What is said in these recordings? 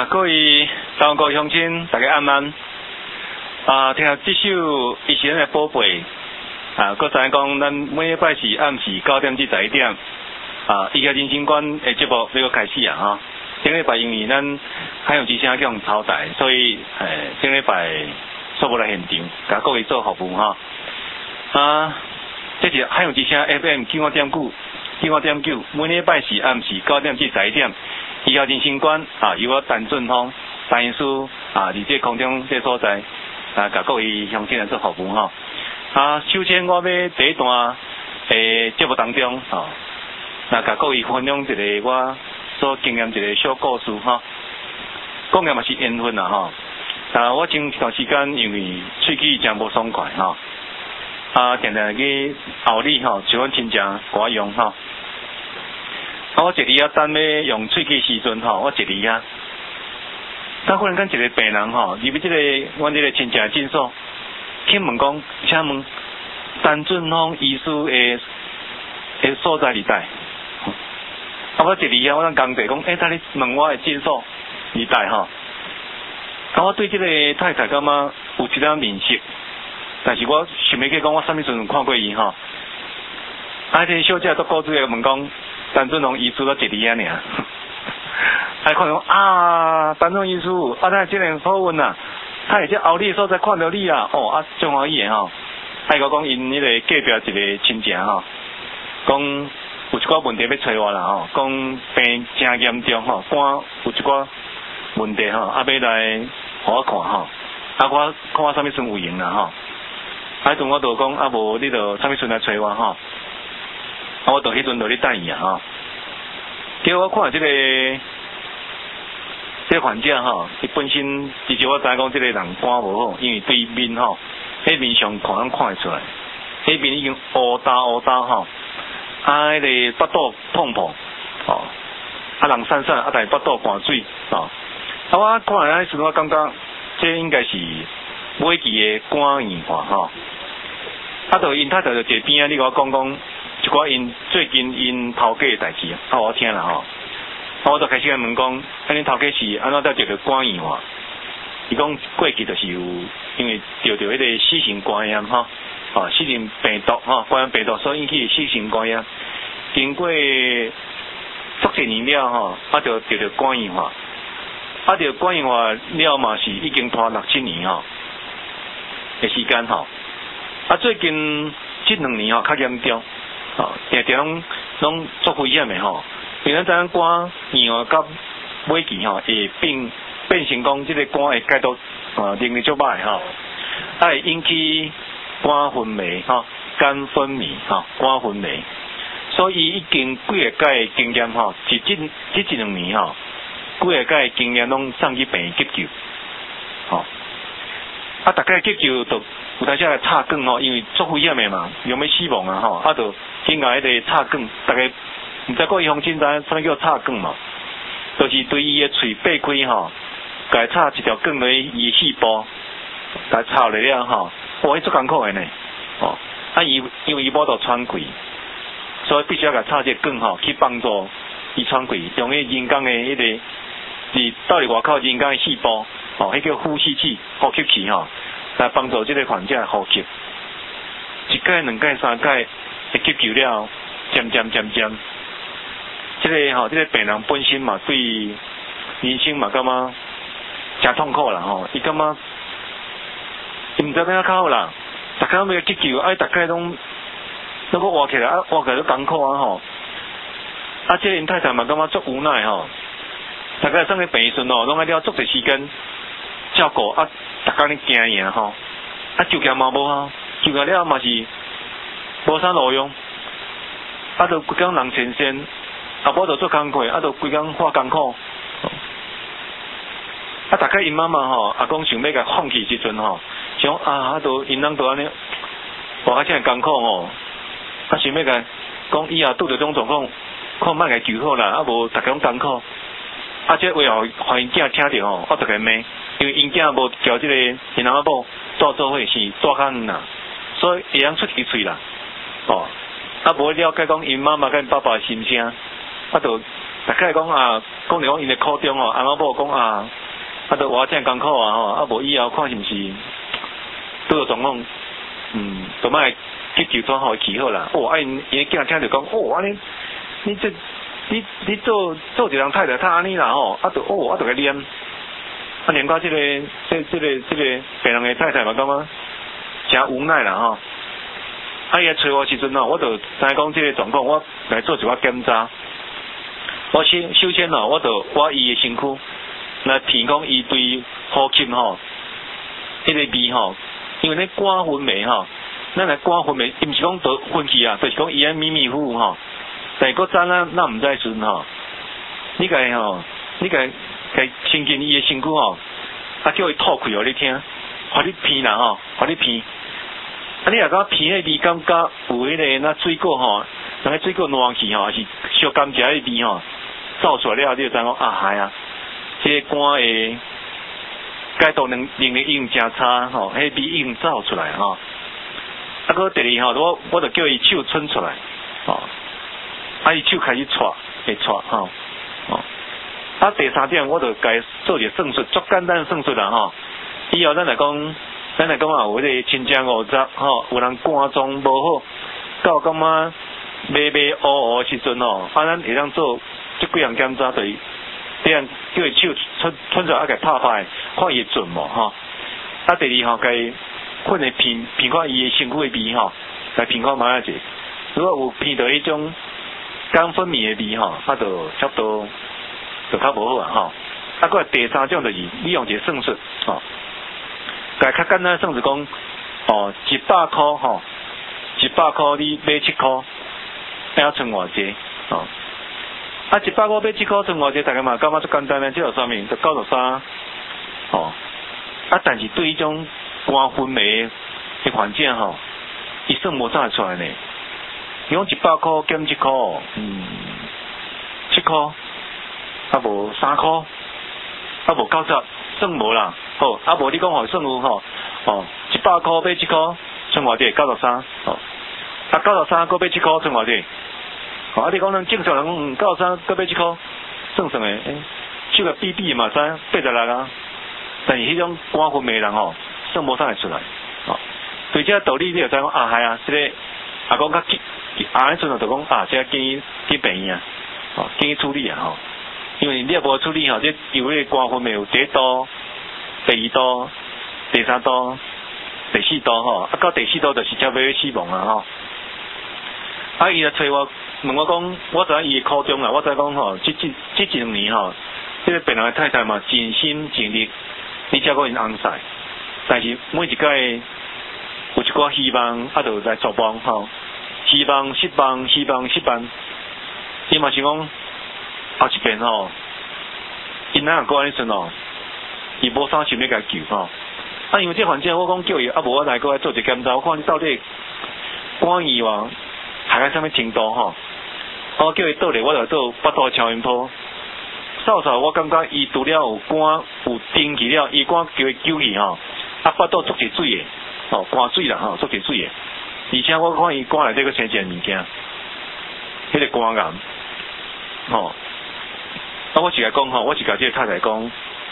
各位台湾各位乡亲，大家安安。听这首以前的宝贝，佮知影讲，咱每礼拜是暗时9点至11点，医学人生观的节目要开始啊！顶礼拜因为咱海洋之声用超载，所以顶礼拜煞无来现场，甲各位做服务哈。这是海洋之声 FM 95.9，每礼拜是暗时9点至11点。医学人生观由我陈俊峰陈医师伫这空中这所在甲各位乡亲来做服务哈。首先我要第一段节目当中甲各位分享一个我所经验一个小故事哈。讲也嘛是缘分啦我前一段时间因为喙齿真无爽快定去后里像阮亲戚甲我用我一日等要用喙齿时阵我一日忽然间一个病人入去这个阮这个亲戚的诊所，去问讲，请问陈俊峰医师的所在伫在？我一日我当工地讲，等你问我的诊所伫在我对这个太太感觉有一点面熟，但是我想袂起讲我啥物时阵看过伊这个小姐都告诉问讲。陈俊峰医师都一日尔，看讲陈俊峰医师，他真个好运他会这后里所在看到你真欢喜的伊讲因迄个隔壁一个亲戚讲有一寡问题要找我啦讲病真严重肝有一寡问题要来互我看我看我啥物时阵有闲啦阵我就讲无你就啥物时阵来找我我到迄阵就咧等伊结果我看这个患者伊本身其实我知影讲这个人肝无好，因为对面迄面上看会出来，迄面已经乌焦迄个腹肚痛痛人散散但是腹肚寒水我看来时我感觉这应该是尾期的肝硬化就因太太就坐边你甲我讲一寡因最近因头家的代志我听啦我就开始问讲，恁头家是安怎才得着肝硬化？伊讲过去就是有因为得迄个四型肝炎四型病毒肝炎病毒所引起的四型肝炎，经过足7年了就得着肝硬化，就肝硬化了嘛是已经拖6、7年的时间最近这2年较严重。定定拢足危险的因为咱知影肝硬化到尾期会变成讲这个肝会解毒能力足歹会引起肝昏迷肝昏迷肝昏迷，所以已经几个届的经验是这1、2年几个届的经验拢送去病院急救大概急救就有当时来插管因为足危险的嘛，容易死亡就紧甲迄个插管，大家毋知各位乡亲知影啥叫插管嘛？就是对伊的喙掰开甲伊插一条管落伊的细胞，甲伊插落了迄足艰苦的呢因为伊无度喘气，所以必须要甲插这个管去帮助伊喘气，用迄人工的迄个是倒伫外口人工的细胞迄叫呼吸器、呼吸器来帮助这个患者呼吸。1届、2届、3届。急救了，渐渐，这个病人本身嘛对人生嘛感觉真痛苦啦伊感觉伊毋知怎样较好啦，大家要急救大家拢搁活起来活起来都艰苦这因太太嘛感觉足无奈大家送去病院拢爱了足侪时间照顾大家咧惊赢就业嘛无就业了嘛是。无啥路用就规工人前线无就做工课就规工化艰苦大概因妈妈讲想要甲放弃时阵想就因人都安尼活较真艰苦想要甲讲以后拄着这种状况看莫甲救好啦无大家拢艰苦这话互因囝听着我就甲骂，因为因囝无交这个因阿某做伙是大较远啦，所以会晓出去喙啦无了解讲因妈妈甲因爸的心声就大概讲讲着讲因的苦衷翁仔某讲都活真艰苦啊吼，无以后看是毋是拄着状况，都莫去求拖好去好啦。因囝听着讲，你做一人太太，他安尼啦吼，就该念。连到这个别人的太太嘛，感觉真无奈啦吼。伊来找我时阵我就知讲这个状况，我来做一寡检查。我首先我就我伊的身躯来评讲伊对呼吸迄个味因为咧肝分泌咱来肝分泌，伊毋是讲得分去啊，就是讲伊安迷糊但是咱毋知时阵你亲近伊的身躯叫伊吐气你听，互你闻啦互你闻。你若讲闻迄味感觉有迄个那水果那个水果烂去还是小甘蔗迄味走出来了，你就知讲系啊，这个肝的解毒能力已经真差迄味已经走出来搁第二我就叫伊手伸出来伊手开始搓会搓第三点我就该做一个算术，足简单的算术啦以后咱来讲有迄个亲情50有人肝脏无好，到感觉迷糊的时阵咱会当做这几样检查，就是这样叫伊手伸出来给拍拍，看伊会准无第二该困的评看伊的身躯的味来评看买者，如果有闻到迄种肝分泌的味就差不多就较无好搁第三种就是利用一个算术该较简单的算术讲100块100块你买7块，要剩偌济100块买7块剩偌济，大家嘛感觉足简单的，这就说明就93但是对迄种肝分泌的环境伊算无啥会出来呢。伊讲100块减7块7块无3块无90，算无啦。好无你讲算有100块买7块算偌济9393搁买7块算偌济你讲咱正常人93搁买7块算的手个比嘛知86啊，但是迄种肝分泌人算无啥会出来对这道理你就知讲系啊，这个讲较迄阵就讲这建议去病院建议处理因为你也无处理这有迄个肝分泌有第1刀、第2刀、第3刀、第4刀到第4刀就是差不多死亡伊来找我问我讲，我知伊的苦衷啦，我知讲这1-2年这个病人的太太嘛尽心尽力，你照顾因翁婿，但是每一届有一寡希望就来作望希望失望，伊嘛是讲后一遍因哪个安尼算伊无啥想要甲救因为这环境我讲叫伊无我来过来做一个检查，我看你到底肝炎还到什么程度我叫伊倒来，我就做腹肚超音波，扫我感觉伊除了有肝有丁去了，伊肝叫伊揪去腹肚足侪水的肝水啦足侪水的，而且我看伊肝内底个生一件物件，迄个肝癌我是甲讲我是甲这个太太讲，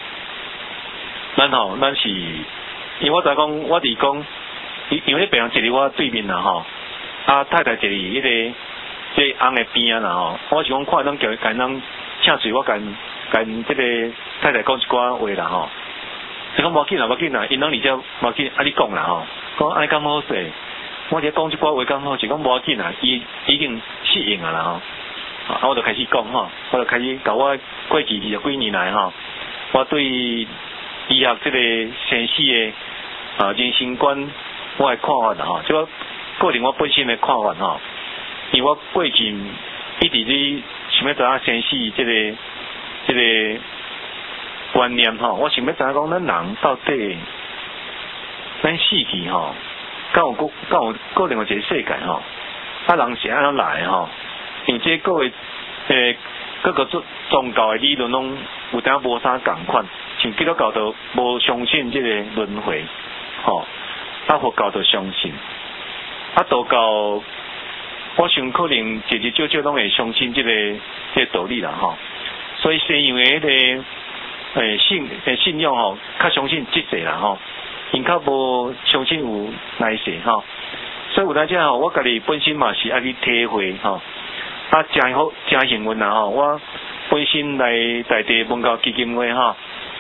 咱是因为我知讲我伫讲因为病人坐伫我对面啦太太坐伫迄个这翁的边啦我是讲看咱叫咱请水，我甲这个太太讲一寡话啦就讲无要紧啦，因拢而且无要紧你讲啦讲安尼咁好势，我只讲一寡话咁好，是讲无要紧啦，伊已经适应啦我就开始讲我就开始甲我过去20几年来我对医学这个生死的人生观我的看法啦即我个人我本身的看法因为我过去一直咧想要知影生死这个观念我想要知影讲咱人到底咱死去敢有个另外一个世界人是安怎来因为这各位各个宗教的理论拢有点无啥共款，像基督教就无相信这个轮回佛教就相信道教我想可能少少拢会相信这个道理啦所以西洋的迄个信仰吼，较相信即世啦吼，因较无相信有来世吼。所以有当时吼，我家己本身嘛是爱去体会吼，真好真幸运啦吼，我本身来在地文教基金会吼，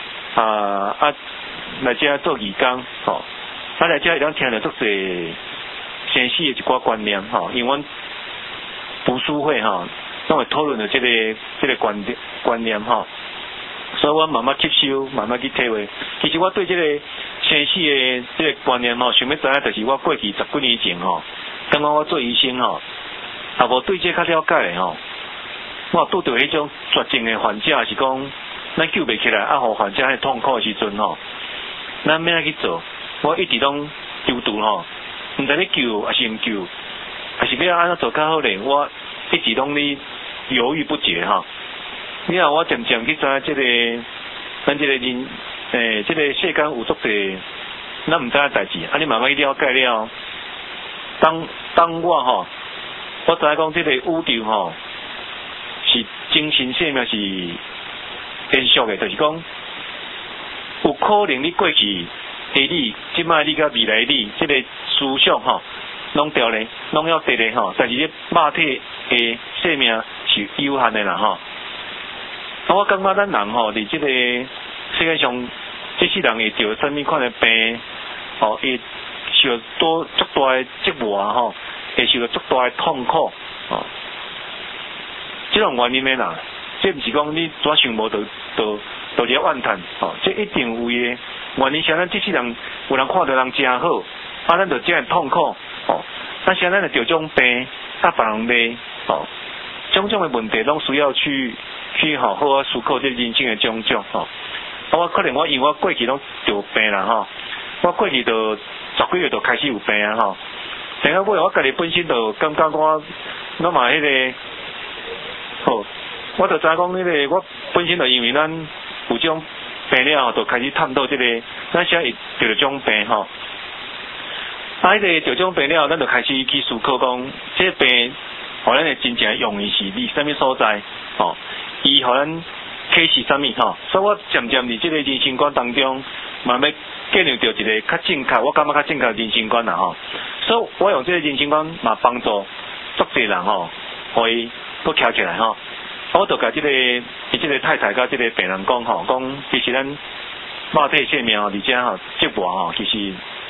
来遮做义工吼，来遮会当听到足侪先死的一寡观念吼，因为阮读书会吼，拢会讨论到这个观念吼，所以我慢慢吸收，慢慢去体会。其实我对这个先死的这个观念吼，想要知影就是我过去10几年前吼，刚刚我做医生吼，也无对这较了解的吼，我拄到迄种绝症的患者，是讲咱救袂起来，互患者迄痛苦的时阵吼，咱要安去做？我一直拢丢度吼，毋知咧救还是毋救，还是要安怎做较好咧？我一直拢咧犹豫不决吼。你看我渐渐去知影咱这个人，这个世间有足侪咱毋知影代志，你慢慢去了解了。当我吼，我知影讲这个宇宙吼是精神生命是延续的，就是讲有可能你过去的你，即摆你甲未来你，这个思想吼，拢掉咧，拢要得咧吼。但是你肉体的生命是有限的啦吼。我感觉咱人吼，伫这个世界上，这世人会得什么款的病，吼，会受到足大的折磨吼，会受到足大的痛苦，吼。这种原因的啦，这毋是讲你怎想无就了怨叹，吼，这一定有的原因是咱这世人有人看到人真好，咱就真痛苦，吼。但是咱就得种病，别人骂，吼，种种的问题拢需要去好好思考这人生的种种吼。我可能因为我过去拢得病啦吼，我过去就10几月就开始有病啊吼。等下我家己本身就感觉我嘛迄个，吼，我就知影讲迄个我本身就因为咱有种病了，就开始探讨这个咱现在得了种病吼。迄个得种病了，咱就开始去思考讲，这个病互咱的真正用意是伫什么所在吼？伊互咱启示什么吼？所以我渐渐伫这个人生观当中，慢慢建立到一个较正确，我感觉较正确的人生观啦吼。所以我用这个人生观嘛帮助足侪人吼，可以佫翘起来吼。我就甲这个太太甲这个病人讲吼，讲其实咱肉体生命吼，而且吼折磨吼，其实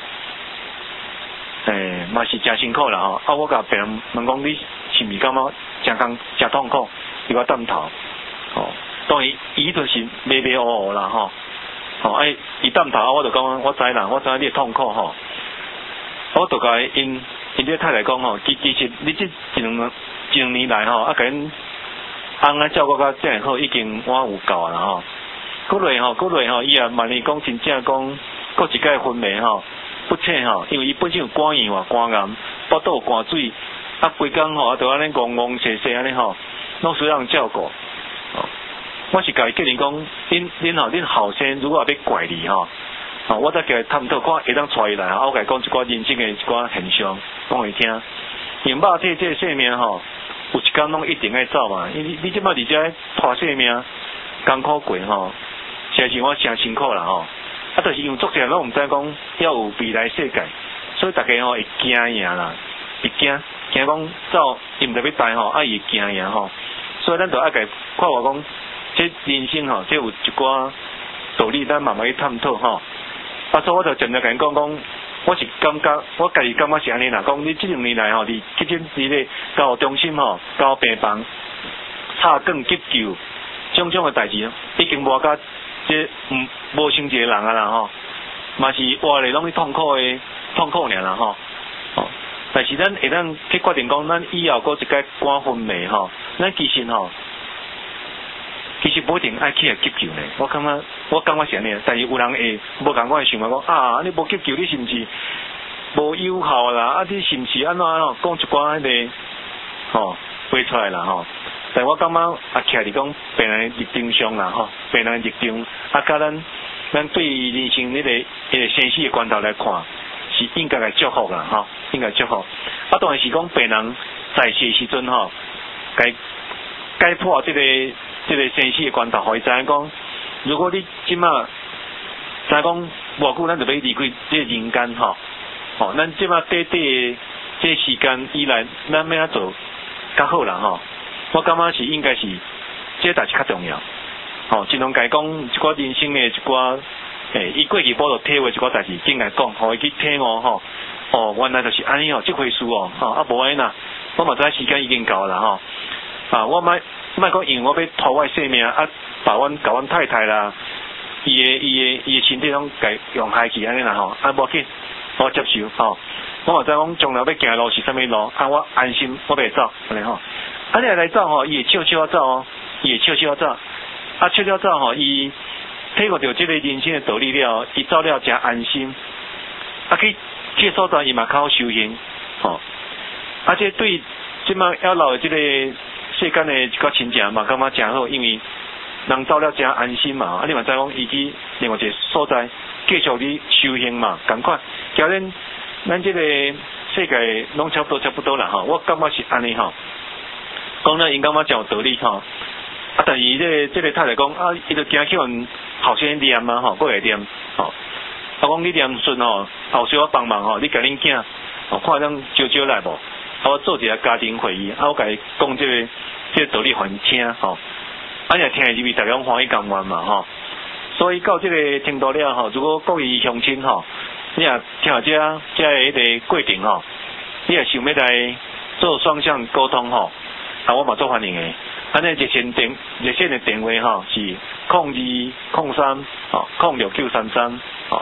嘛是真辛苦啦吼。我甲病人问讲，你是毋是感觉真痛苦？伊我点头。哦，当然伊就是迷迷糊糊啦吼，伊点头，我就讲我知啦，我知影你的痛苦吼，我就甲因这太太讲吼，其实你这一两年来吼，甲因翁照顾甲真好，已经我有够啦吼。过来吼，伊也万年讲真正讲，过一届昏迷吼，不切吼，因为伊本身有肝炎肝癌，腹肚有肝水，规工吼，就安尼戆斜斜安尼吼，拢需要人照顾。我是甲伊叫人讲，恁后生如果也要怪你吼，我再甲伊探讨看会当带伊来，我甲伊讲一寡人生的一寡现象，讲伊听。因肉体这个生命吼，有一天拢一定爱走嘛。你即摆伫遮拖生命，艰苦过吼，实是我诚辛苦啦吼。就是因为作者拢毋知讲要有未来世界，所以大家吼会惊赢啦，会惊讲走，伊毋知要带吼，伊会惊赢吼。所以咱就爱甲伊看我讲，这人生吼，这有一寡道理，咱慢慢去探讨吼。所以我就尽量甲因讲，我是感觉，我家己感觉是安尼啦。讲你这2年来吼，你去诊咧教育中心吼，教病房、插管急救，种的代志，已经无甲这无成一个人啊啦吼，嘛是活咧拢去痛苦尔啦吼。但是咱会当去决定讲，咱以后佫一届肝昏迷吼，咱其实不一定爱去急救呢。我感觉是安尼，但是有人会无共我想讲你无急救，你是毋是无有效啦？你是毋是安怎吼？讲一寡迄个话出来啦吼。但我感觉徛伫讲病人的立场上啦吼，病人的立场甲咱对人生迄个生死的关头来看，是应该来祝福啦吼，应该祝福。当然是讲病人在世时阵吼，解破这个生死的关头，互伊知影讲， 如果你即马知讲偌久，咱就要离开这人间吼，吼，咱即马短短的这时间以来，咱要安做较好啦吼。我感觉是应该是这代志较重要，吼，尽量家讲一寡人生的一寡，伊过去无就体会一寡代志，进来讲，互伊去体悟吼。哦，原来就是安尼哦，这回事哦，吼，啊无安那，我嘛知时间已经到啦吼，啊，我莫讲因为我要拖我性命，啊，甲阮太太啦，伊的身体拢家用害去安尼啦吼，啊无要紧，我接受吼，我嘛知讲将来要行路是啥物路，啊我安心，我袂走，安尼吼，啊你来走吼，伊会笑笑啊走哦，伊会笑笑啊走，啊笑笑走吼，伊体会到这个人生的道理了，伊走了真安心，啊去。这所在伊嘛较好修行，吼，而且对即马要老的这个世间的一个亲情嘛，感觉真好，因为人走了真安心嘛，啊你嘛知讲伊去另外一个所在继续去修行嘛，赶快，叫咱这个世界拢差不多啦吼，我感觉是安尼吼，讲了因感觉真有道理吼，啊但是这个太太讲啊，伊就惊去阮后生念嘛吼，过会念吼。啊，讲你念顺吼，后续我帮忙吼，你甲恁囝吼，看咱招来无？啊，我做一个家庭会议，啊，我甲伊讲这个道理互因听吼，啊，也听入去，大家欢喜甘愿嘛吼。所以到这个程度了吼，如果各位乡亲吼，你也听下这迄个过程吼，你也想要来做双向沟通吼，啊，我嘛做欢迎的。安尼热线的电话吼是0203吼069333吼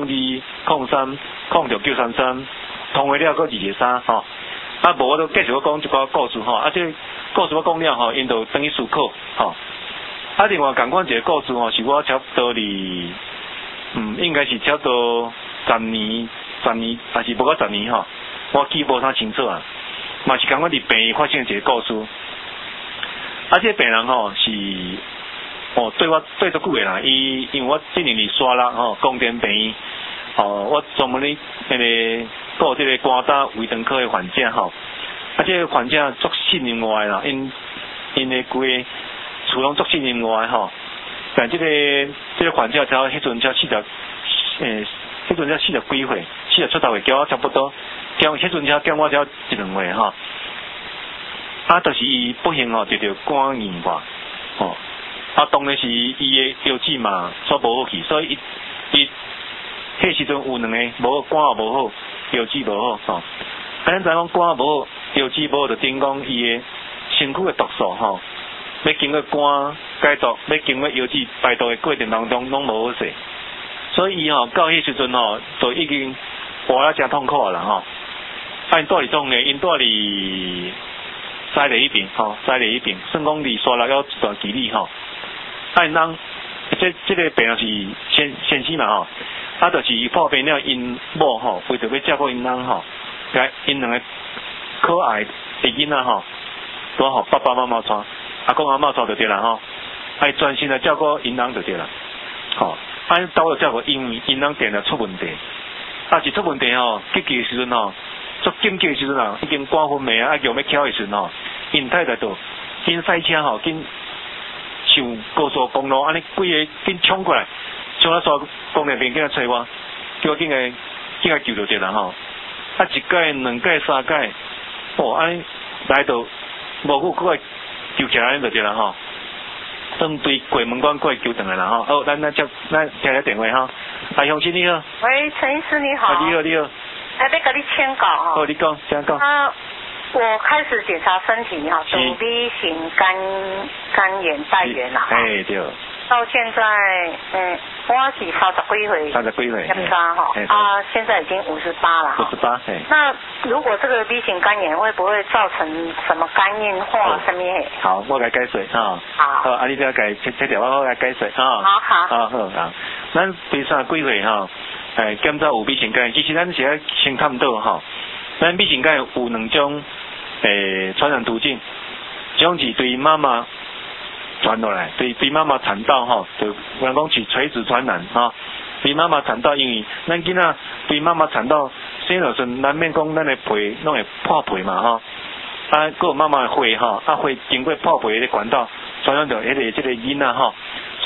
0203069333，通话了个223吼，啊无我都继续我讲一寡故事吼，啊这故事我讲了吼，因就等于思考吼，啊另外共款一个故事吼，是我差不多应该是差不多10年，还是无过10年吼，我记无啥清楚啊，嘛是共款伫病院发生一个故事。啊，这个病人吼是对我对足久的啦，因为我今年刷啦吼，光电病院我专门咧顾这个肝胆胃肠科的患者吼，啊，这个患者足信任我的啦，因的规个厝拢足信任我的吼，但这个患者才迄阵才40几岁，40出头岁，叫我差不多，迄阵才叫我才1-2岁吼。啊，就是伊不幸吼，得到肝硬化，吼，啊，当然是伊的腰子嘛，所无好去，所以伊迄时阵有2个无肝也无好，腰子无好，吼，啊，咱知讲肝无好，腰子无好，就等讲伊的身躯的毒素吼，要经过肝解毒，要经过腰子排毒的过程当中拢无好势，所以伊吼到迄时阵吼，就已经活了真痛苦啦吼，啊，因住伫种的，因住伫西里迄边吼，西里迄边，算讲离沙拉要一段距离吼。啊，因人这个病人是先生嘛吼，啊，就是伊破病了，因某吼为着要照顾因人吼，甲因2个可爱的囡仔吼，都互爸爸妈妈带，阿公阿嬷带就对啦吼，啊，专心来照顾因人就对啦，吼，啊，因兜了照顾因人定了出问题，啊，是出问题吼，急救时阵吼。足紧急的时阵啊，已经肝昏迷啊，叫要翘的时阵吼，因太太就紧赛车吼，紧上高速公路，安尼规个紧冲过来，冲到煞公路边紧来找我，叫我紧来救就对啦吼。啊，1届、2届、3届，安尼来到无久过来救起来就对啦吼。当对鬼门关过来救回来啦吼。好，咱听下电话吼。啊，乡亲你好。 喂，陈医师你好。 你好你好。 要跟你签稿哈。 好，你讲，请讲。 我开始检查身体哈，有 B 型肝炎带源啦。 哎对。 到现在，我是30几岁。 30几岁。 检查哈，现在已经58了哈。 58。 那如果这个 B 型肝炎会不会造成什么肝硬化什么？ 好，我来解释哈。好。啊，你再解切掉，我来解释哈。 好。 好。咱对30几岁哈。检查有 B 型肝炎，其实咱是要先探讨吼。咱 B 型肝炎有2种传染途径，一种是对妈妈传落来，对妈妈产道吼，就人讲是垂直传染吼。对妈妈产道，因为咱囡仔对妈妈产道生落时难免讲咱的皮拢会破皮嘛吼。啊，佮有妈妈的血吼，血经过破皮的管道传染到这个囡仔吼。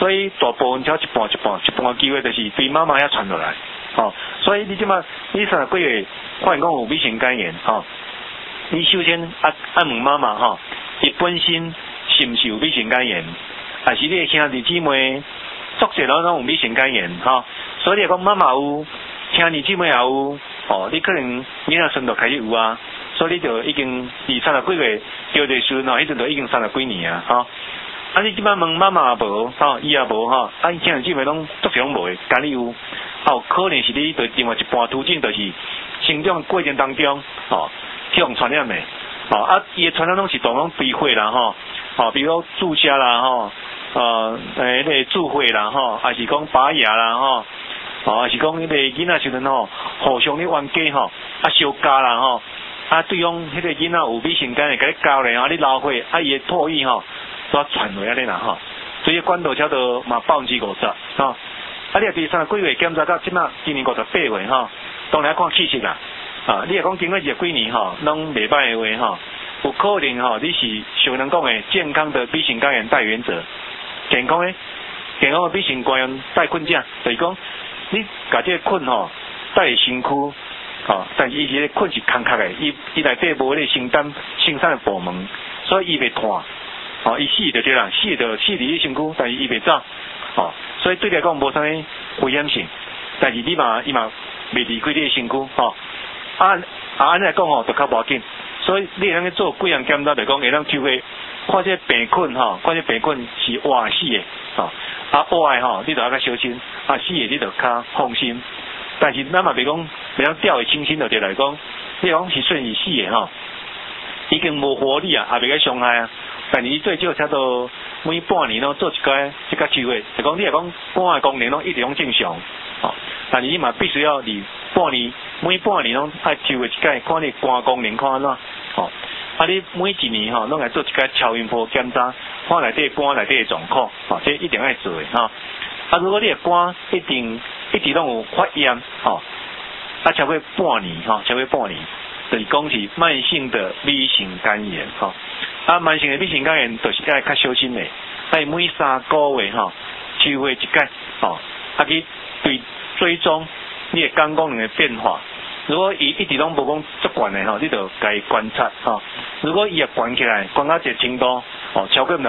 所以大部分只一半的机会就是对妈妈遐传落来，哦，所以你即马你30几月发现讲有 B 型肝炎，哦，你首先问妈妈吼，伊本身是毋是有 B 型肝炎，还是你的兄弟姊妹作者拢有 B 型肝炎，吼，所以你讲妈妈有，兄弟姊妹也有，哦，你可能囡仔孙就开始有啊。所以你就已经30几月叫的时阵吼，迄阵就已经30几年啊，吼。啊，你即摆问妈妈也无，吼，伊也无，吼，啊，兄弟姊妹拢作者拢无，家己有，哦，可能是你对另外一半途径，就是成长过程当中，吼，去互传染的，吼，啊，伊的传染拢是当拢避讳啦，吼，吼，比如注射啦，吼，迄个注会啦，吼，还是讲拔牙啦，吼，哦，还是讲迄个囡仔时阵吼，互相咧冤家吼，啊，相加啦，吼。啊，对方迄个囡仔有 B 型肝炎，甲你教咧，啊，你流血，啊，伊的唾液吼，都传落安尼啦吼，所以管道超都嘛50%吼，啊，你若第30几月检查到即马今年58岁吼，当然看气色啦，啊，你若讲经过20几年吼，拢袂歹的话吼，有可能吼，你是像人讲的健康的 B 型肝炎带原者，健康的 B 型肝炎带菌者，就是讲你甲这个菌吼带入身躯。哦，但是伊是菌是空壳的，伊内底无咧生产的部门，所以伊袂断。哦，伊死就对啦，死伫你身躯，但是伊袂走。哦，所以对你来讲无啥物危险性，但是伊嘛袂离开你的身躯。哦，安尼来讲吼，就较无要紧。所以你通去做几样检查，就讲会当抽血，看这病菌吼，看这病菌是活死的。哦，活的吼，你就要较小心；死的你就较放心。但是咱嘛袂讲吊的清醒就对来讲，你讲是算是死的吼，已经无活力啊，也袂个伤害啊。但是伊最少差不多每半年拢做一届抽血，就讲你若讲肝的功能拢一直拢正常，哦，但是你嘛必须要每半年拢爱抽一届，看你肝功能看安怎，哦，啊你每一年吼拢来做一届超音波检查，看内底肝内底的状况，哦，这一定爱做的哈。啊，如果你的肝一直拢有发炎，吼，啊超过半年，吼，超过半年，就是讲是慢性的 B 型肝炎，吼，啊慢性的 B 型肝炎就是爱较小心的，爱每3个月，吼，抽血一届，吼，啊去追踪你的肝功能的变化。如果伊一直拢无讲足悬的，吼，你就该观察，吼。如果伊也悬起来，悬到一个程度，哦，超过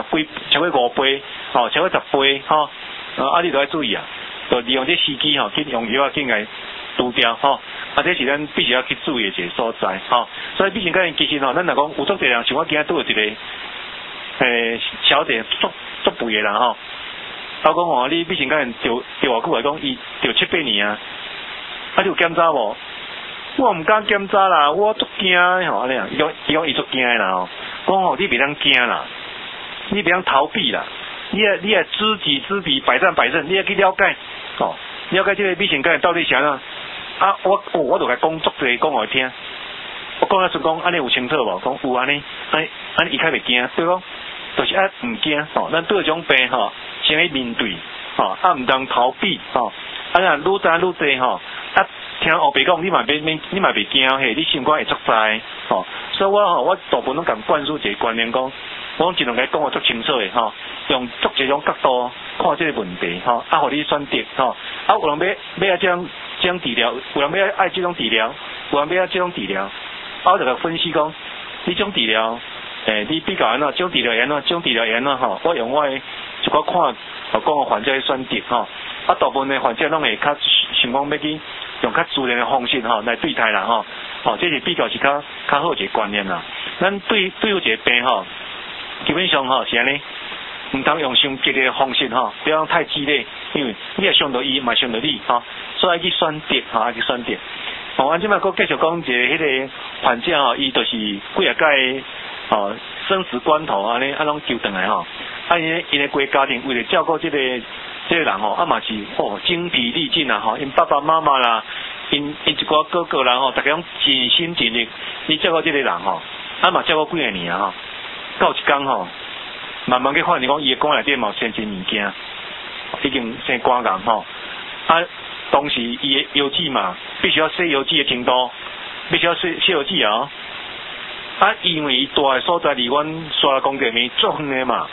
5倍，哦，超过10倍，吼，啊你就要注意啊。就利用这时机吼，去用药紧来除掉吼，啊，这是咱必须要去注意的一个所在吼。所以B型肝炎其实吼，咱若讲有足侪人像我今仔拄有一个小姐足肥的人吼，我讲吼，你 B型肝炎着偌久来讲，伊着7、8年啊，啊你有检查无？我唔敢检查啦，我足惊吼，安尼啊，伊讲伊足惊啦吼，讲吼你别当惊啦，你别当逃避啦。你也知己知彼，百战百胜，你也去了解，哦，了解这个 B 型肝炎到底啥啊？啊，我就该讲足侪讲互伊听。我讲啊，就讲安尼有清楚无？讲有安尼伊较袂惊，对讲，就是唔惊，吼，咱对种病吼，先去面对，吼，唔当逃避，吼，愈知愈侪吼，听后辈讲，你嘛袂惊嘿，你心肝会作在，吼，所以我大部分拢共灌输一个观念讲。我尽量甲讲足清楚的吼，用足一种角度看这个问题吼，互你选择吼，有人要这种治疗，有人要爱这种治疗，有人要这种治疗，我就甲分析讲，你种治疗，你比较安怎，种治疗安怎，种治疗安怎吼，我用我的一个看，讲个患者的选择吼，大部分的患者拢会较想讲要去用较自然的方式吼来对待啦吼，这是比较是较好一个观念啦。咱对付一个病吼。基本上吼是安尼，唔通用伤激烈的方式吼，不要太激烈，因为你也伤到伊，嘛伤到你吼，所以要去选择吼，要去选择。哦，即摆佫继续讲一个迄个患者吼，伊就是几啊届吼生死关头安尼，拢救转来吼，因的规家庭为了照顾这个人吼，嘛是精疲力尽啊吼，因爸爸妈妈啦，因一寡哥哥啦吼，大家拢尽心尽力去照顾这个人吼，嘛照顾几个年啊吼。到一天吼，慢慢去发现讲伊的肝内底嘛生一物件，已经生肝癌吼。当时伊的药剂嘛，必须要洗药剂的程度，必须要洗药剂因为伊住的所在离阮沙拉公地面足远的嘛，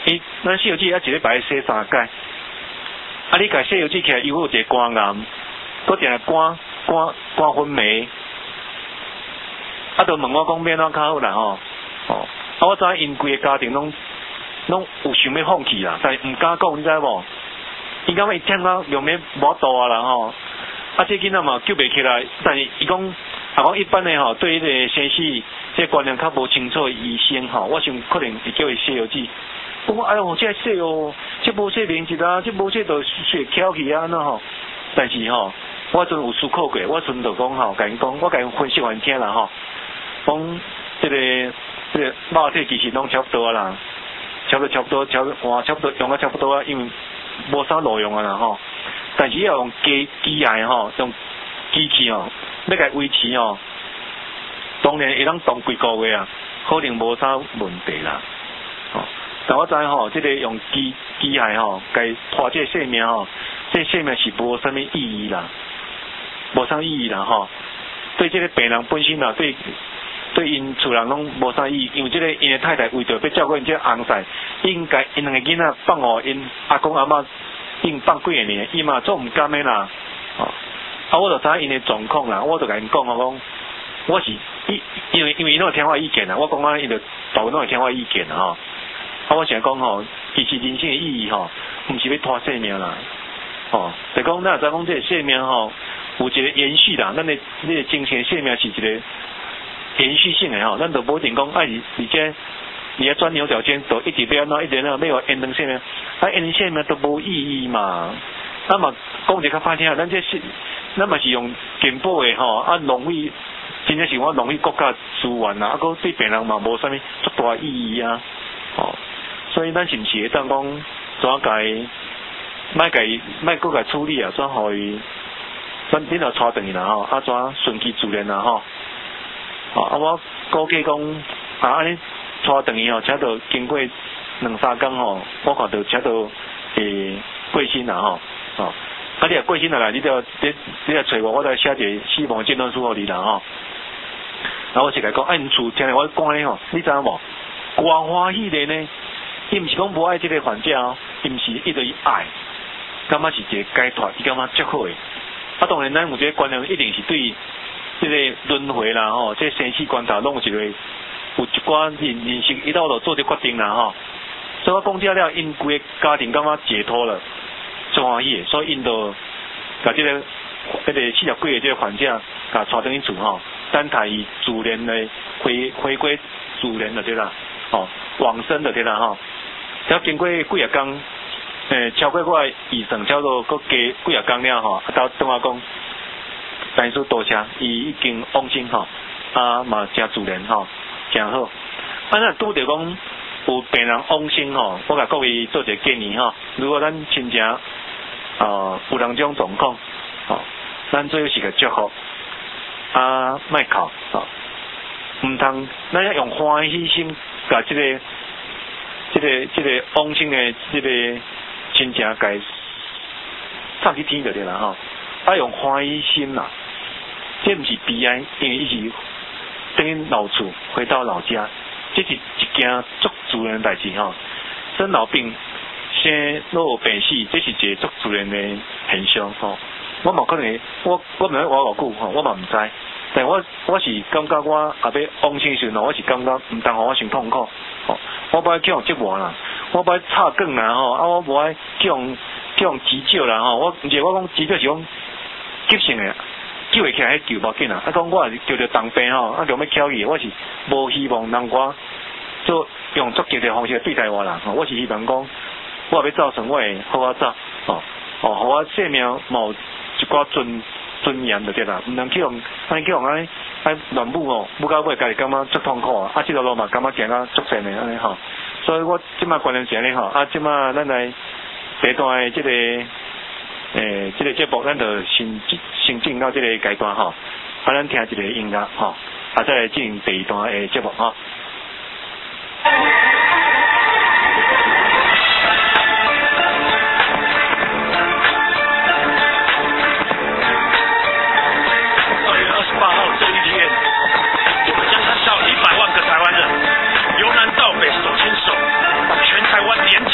咱《西游记》一礼拜洗3届，啊，你甲《西游记》起来，又有一个肝癌，搁定来肝昏迷，啊，就问我讲要怎较好啦吼，啊，我知影因规个家庭拢有想要放弃啦，但是毋敢讲，你知无？伊感觉伊忝到用要无度啊啦吼，啊，这囡仔嘛救袂起来，但是伊讲。啊，讲一般的吼，对迄个生死这观念较无清楚的医生吼，我想可能会叫伊《西游记》。不过哎呦，这说哦，这无这名字啊，这无这就会翘起啊，那吼。但是吼，我阵有思考过，我阵就讲吼，甲因讲，我甲因分析完听啦吼，讲这个肉体其实拢差不多啦，差不多用啊差不多啊，因为无啥路用啊啦吼。但是要用机械吼，用机器吼。要甲维持哦，当然会当动几个月啊，可能无啥问题啦。哦，但我知吼，这个用机械吼，甲拖这生命吼，这生命是无啥物意义啦，无啥意义啦吼。对这个病人本身啦，对因厝人拢无啥意义，因为这个因的太太为着要照顾因这个翁婿，因两个囡仔放互因阿公阿嬷，因放几个年，伊嘛做毋甘的啦。哦。啊，我就知影因的状况啦，我就甲因讲，我讲我是因为伊拢有听我意见啦，我讲伊就大部分拢会听我意见啦吼。啊，我想讲吼，其实人生的意义吼，毋是要拖生命啦，吼，就讲咱知讲这个生命吼有一个延续啦，咱的这个精神生命是一个延续性的吼，咱就无一定讲而且你要钻牛角尖，就一直要安怎，一直要有延长生命，啊，延长生命都无意义嘛。那么讲一个较歹听，咱这是。咱嘛是用健保的吼，啊浪费，真正是我浪费国家资源啊，啊个对病人嘛无啥物足大意义啊，哦，所以咱是毋是会当讲怎解，莫搁甲处理啊，怎互伊，咱恁就带转去啦吼，啊怎顺其自然啦吼，啊我估计讲啊安尼带转去吼，车到经过2-3工吼，我看到车到会过身啦吼，哦。啊！你若过身来，你就找我再写一个死亡诊断书互你啦吼。然后我是甲讲，因厝听我讲咧吼，你知影无？偌欢喜的呢？伊毋是讲无爱这个患者哦，伊毋是一直爱，感觉是一个解脱，伊感觉足好诶。啊，当然咱有这个观念，一定是对这个轮回啦吼，这生死观察拢有一个有一寡人生一道路做这决定啦吼。所以我讲了，因规个家庭感觉解脱了。最欢喜的，所以因就甲这个40几个这个患者，甲带转去厝吼，等待伊自然的回归自然就对啦，吼往生就对啦吼。只经过几啊工，超过我的预算，超过佮加几啊工了吼，到对我讲，但是多谢，伊已经往生吼，啊嘛真自然吼，真好。啊那拄着讲。有病人往生吼，我甲各位做一个建议吼。如果咱亲情有人这种状况，咱最好是个祝福，莫哭，毋通咱要用欢喜心，甲这个往生的这个亲情，甲送去天就对啦吼。要用欢喜心啦，这毋是悲哀，因为伊是等于老厝回到老家。这是一件足自然的代志吼，生老病、生老病死，这是一个足自然的现象吼。我嘛可能，我唔知活偌久吼，我嘛唔知。但我是感觉我后尾往生时，我是感觉唔当互我伤痛苦吼。我不爱去用折磨啦，我不爱插管啦吼，啊我无爱去用急救啦吼。我唔是我讲急救是讲急性的。救会起来，救无紧啊！啊，讲我救着重病吼，啊，用要巧伊，我是无希望人我做用足极的方式对待我啦。我是希望讲，我要走生活好啊走，互我生命冇一寡尊严就对啦，唔能去用安乱舞哦，舞到尾家己感觉足痛苦啊！这条路嘛感觉行啊足险的安尼吼，所以我即摆观念是安尼吼，啊，即摆咱来第段的这个。这个节目咱就先进到这个阶段吼，咱听一个音乐吼，再来进行第2段的节目吼。2月28号这一天，我们将看到100万个台湾人由南到北手牵手，把全台湾连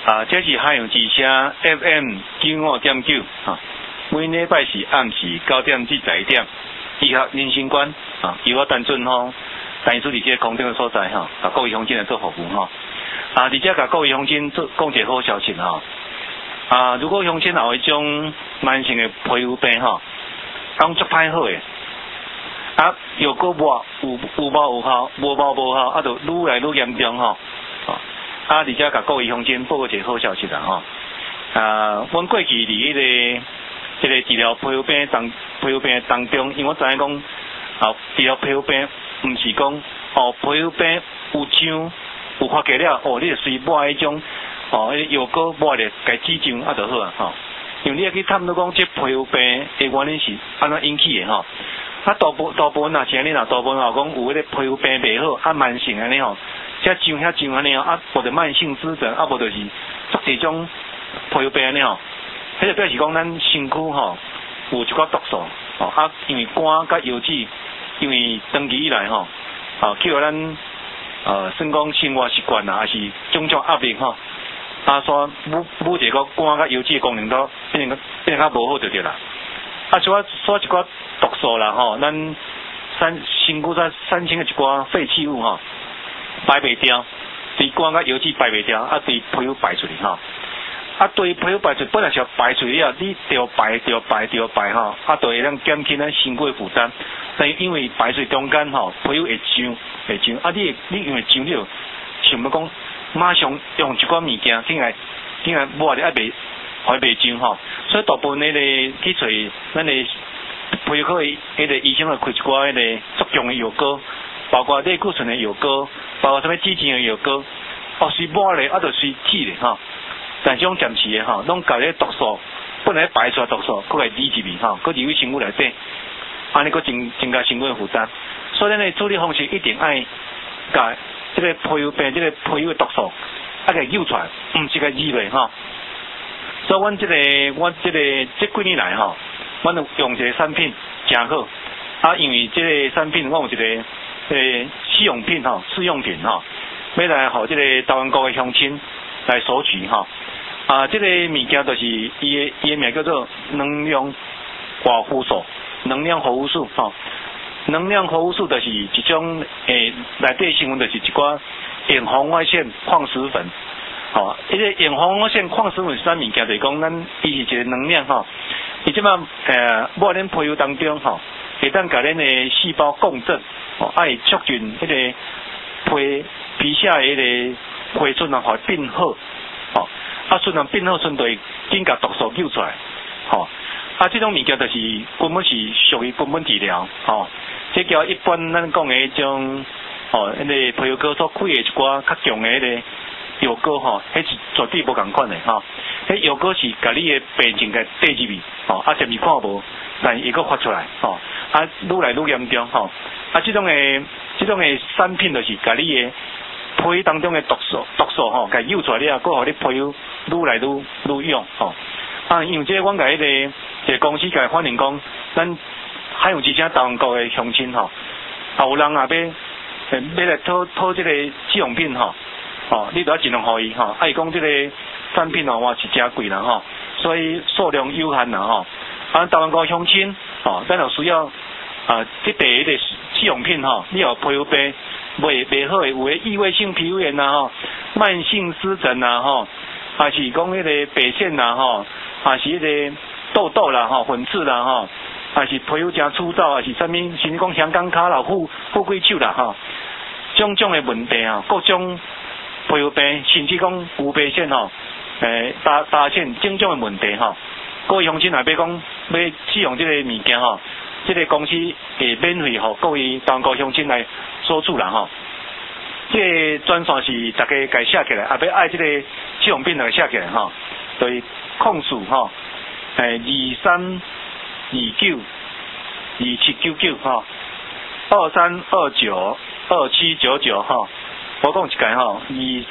这是海洋之声 FM 95.9每礼拜是暗时9点至10点，医学人生观由我陈俊但是伫这空中的所在甲各位乡亲来做服务而且甲各位乡亲做讲一个好消息如果乡亲有迄种慢性的皮肤病讲足歹好的药膏抹有无有效，无效就愈来愈严重而且甲各位乡亲报告一个好消息阮过去伫这个治疗皮肤病当中，因为我知影讲治疗皮肤病毋是讲皮肤病有痒有发觉了你就随抹迄种药膏抹咧该止痒就好因为你要去探讨讲这皮肤病的原因是安怎引起的大部分是安尼大部分讲有迄个皮肤病袂好慢性安尼遮痒安尼无就慢性湿疹无就是足这种皮肤病安尼迄就表示讲咱身躯有一寡毒素因为肝甲油脂，因为长期以来去互咱算讲生活习惯还是种种压力所母一个肝甲油脂的功能都变较无好就对啦所一寡毒素啦咱身躯在产生的一寡废弃物排袂掉，对肝甲油脂排袂掉对皮肤排出去对皮肤排出本来是要排出去你着排就会当减轻咱身躯的负担，但是因为排出中间皮肤会痒你因为痒你就想要讲马上用一寡物件进来抹咧袂痒所以大部分那个去找咱的皮肤科的那个医生会开一寡那个足强的药膏，包括类固醇的药膏，包括什么止痒的药膏是抹咧就随止咧但是种暂时的拢甲咧毒素本来排出来毒素佫来理入去佫入去身躯内底安尼佫增加身躯的负担，所以咱的处理方式一定爱甲这个皮肤病这个皮肤的毒素给揪出来，毋是甲移落所以阮这几年来阮有用一个产品真好因为这个产品我有一个试用品要来互这个台湾国的乡亲来索取这个物件就是伊的名叫做能量活肤素，能量活肤素能量活肤素就是一种内底成分就是一寡远红外线矿石粉这个远红外线矿石粉是啥物件？就是讲咱伊是一个能量伊即摆抹咱皮肤当中会当甲咱的细胞共振会促进迄个皮下的迄个回春会变好顺变好顺就会紧甲毒素揪出来这种物件就是根本是属于根本治疗这叫一般咱讲的迄种那个皮肤科所开的一寡较强的迄个药膏迄是绝对无共款的迄药膏是甲你的病情给缀入去暂时看无，但伊佫发出来愈来愈严重这种的产品就是甲你的皮肤当中的毒素给揪出来了，佫互你皮肤愈来愈用因为这阮甲迄个一个公司甲反映讲，咱海洋之声台湾国的乡亲有人要来讨这个试用品你都要尽量互伊伊讲这个产品我是真贵啦所以数量有限啦台湾国乡亲咱有需要这第一个试用品你有皮肤病袂好的，有个异位性皮肤炎慢性湿疹还是讲迄个白线还是迄个痘痘啦粉刺啦还是皮肤真粗糙，还是啥物，甚至讲香港脚啦富贵手啦种种的问题各种皮肤病，甚至讲有白线大线种种的问题各位乡亲若要讲要使用这个物件这个公司会免费互各位台湾国乡亲来索取啦这个专线是大家该写起来，要爱这个试用品来写起来就是控诉2329279923292799我讲一届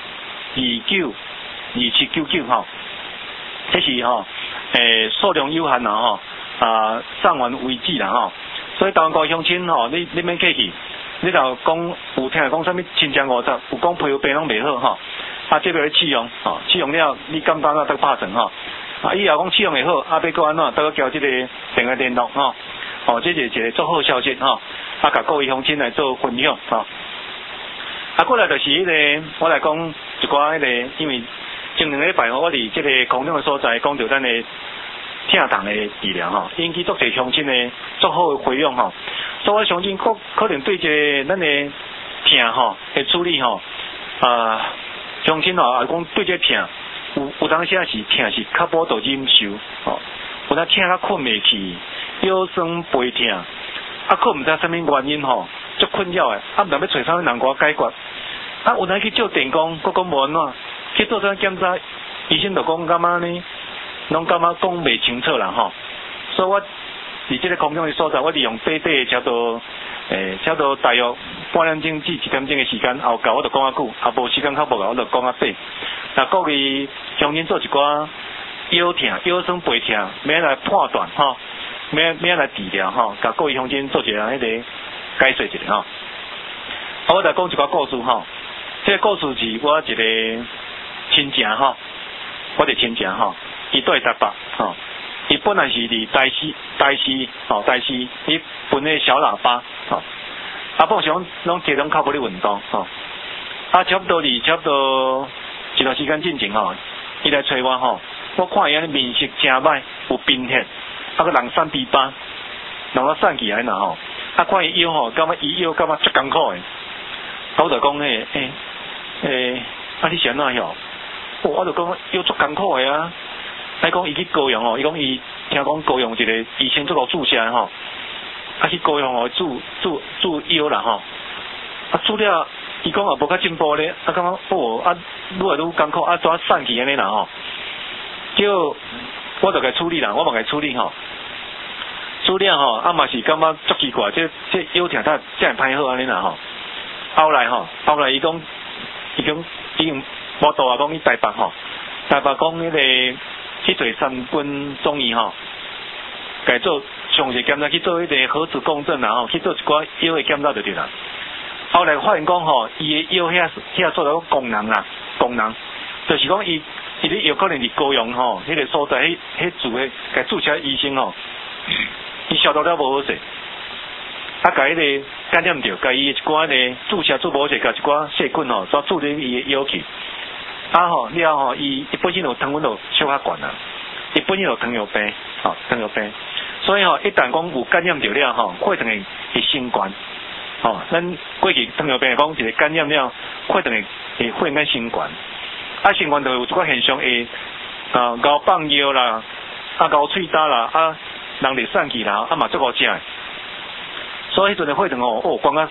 23292799这是数量有限上完为止啦所以台湾国乡亲你免客气，你若讲有听讲啥物亲情50，有讲皮肤病拢袂好这边试用，试用了，你感觉得拍算吼。以后讲试用会好，要搁安怎，得交这个电话联络吼。这是一个做好消息吼。甲各位乡亲来做分享吼。过来就是我来讲一寡因为前2礼拜我伫这个空中的所在讲到咱的疼痛的治疗吼，引起足侪乡亲的足好的回响吼。所以我相信可能对这个咱的疼吼的处理吼，乡亲吼讲对这疼有当时是疼是较无度忍受吼，有当疼较困袂去，腰酸背痛，佫毋知啥物原因吼，足困扰的，毋知要找啥物人给我解决。有当去照电工，佫讲无安怎，去做啥检查，医生就讲感觉呢，拢感觉讲袂清楚啦吼。所以我伫这个空中的所在，我利用短的差不多大约半点钟至1点钟的时间，后甲我就讲较久，无时间较无，我就讲较短。那各位乡亲做一寡腰痛、腰酸背痛，要来判断吼，要来治疗吼，甲各位乡亲做一下解说一下吼。我来讲一寡故事吼。这个故事是我一个亲戚吼，我的亲戚吼，伊住在台北吼，伊本来是伫台西，伊分那小喇叭吼，碰上拢集中靠无咧运动吼，差不多一段时间进前吼，伊来找我吼，我看伊安尼面色真歹，有贫血，个人散鼻巴，让我散起来呐吼，看伊腰吼，感觉伊腰感觉足艰苦的，我就讲你是安怎样？我就讲腰足艰苦的啊！讲伊去高雄吼，伊讲伊听讲高雄一个以前做过注射吼，去高雄吼注腰啦吼，注了伊讲也无较进步咧，感觉愈来愈艰苦，怎散去安尼啦吼？就我就该处理啦，我嘛该处理吼，处理吼，嘛是感觉足奇怪，这腰疼它这样歹好安尼啦吼。后来伊讲。已经无度啊，讲去台北吼，台北讲去做3分中医吼，该做详细检查，去做核磁共振啦吼，去做一寡腰的检查就对啦。后来发现讲吼，伊的腰遐做到功能，就是讲伊咧有可能是高雄吼，个所在迄住的该注射医生吼，伊消毒了无好势。甲个感染着，甲伊一寡注射做无势，甲一寡细菌吼，抓注入伊的腰去。了后伊本身就糖分就小较悬啦，伊本身就糖尿病，糖尿病。所以一旦讲有感染着了吼，快等会新冠。咱过去糖尿病讲一个感染了，快等会忽然间新冠。新冠就有一寡现象会咬放腰啦，咬喙焦啦，人就散去啦，嘛足好食的。所以迄阵的血糖讲到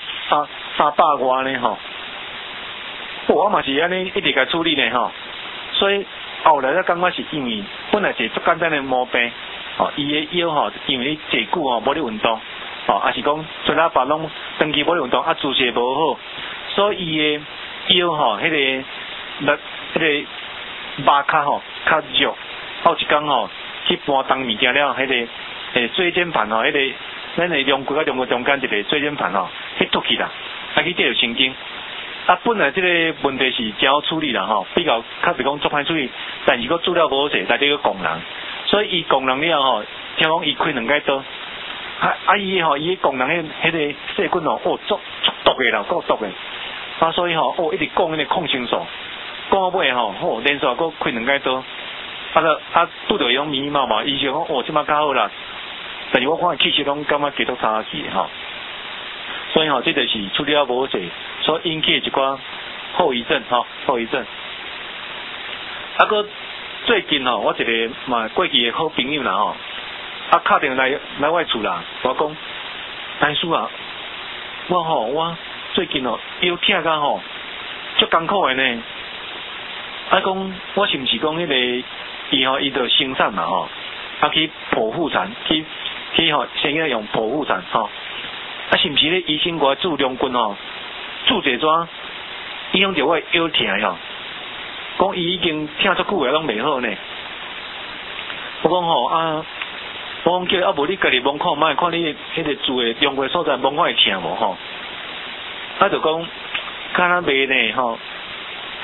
300外呢吼，我嘛是安尼一直甲处理呢吼，所以后来才感觉是因为本来是足简单的毛病，伊的腰吼，因为你坐久无咧运动，也是讲全身发拢长期无咧运动，姿势无好，所以伊的腰吼，迄个肉脚吼较弱，后一天吼去搬重物件了，迄个椎间盘吼，迄个。咱的两骨甲两骨中间一个椎间盘吼，迄凸起啦，去跌着神经。本来这个问题是真好处理啦吼，比较较是讲足歹处理，但是佫治疗无好势，内底个功能，所以伊功能了吼，听讲伊开2解刀，伊吼伊功能迄个细菌吼，足毒的啦，够毒的。所以吼，一直讲迄个抗生素，讲到尾吼，连续佫开2解刀，拄着迄种迷茫嘛，医生讲即摆较好啦。但是我看其实拢感觉几多差距吼，所以这就是处理了无好势，所以引起一寡后遗症后遗症。个最近我一个嘛过去的好朋友啦敲电话来我厝啦，我讲大叔啊，我最近腰疼甲足艰苦的呢，讲我是毋是讲迄个伊就生产嘛去剖腹产去先用剖腹产是毋是咧医生给我注两棍注一抓，影响着我腰疼讲伊已经疼足久拢袂好呢。我讲我讲叫无你家己摸看卖，看你迄个住的用过所在摸看会疼无就讲敢若袂呢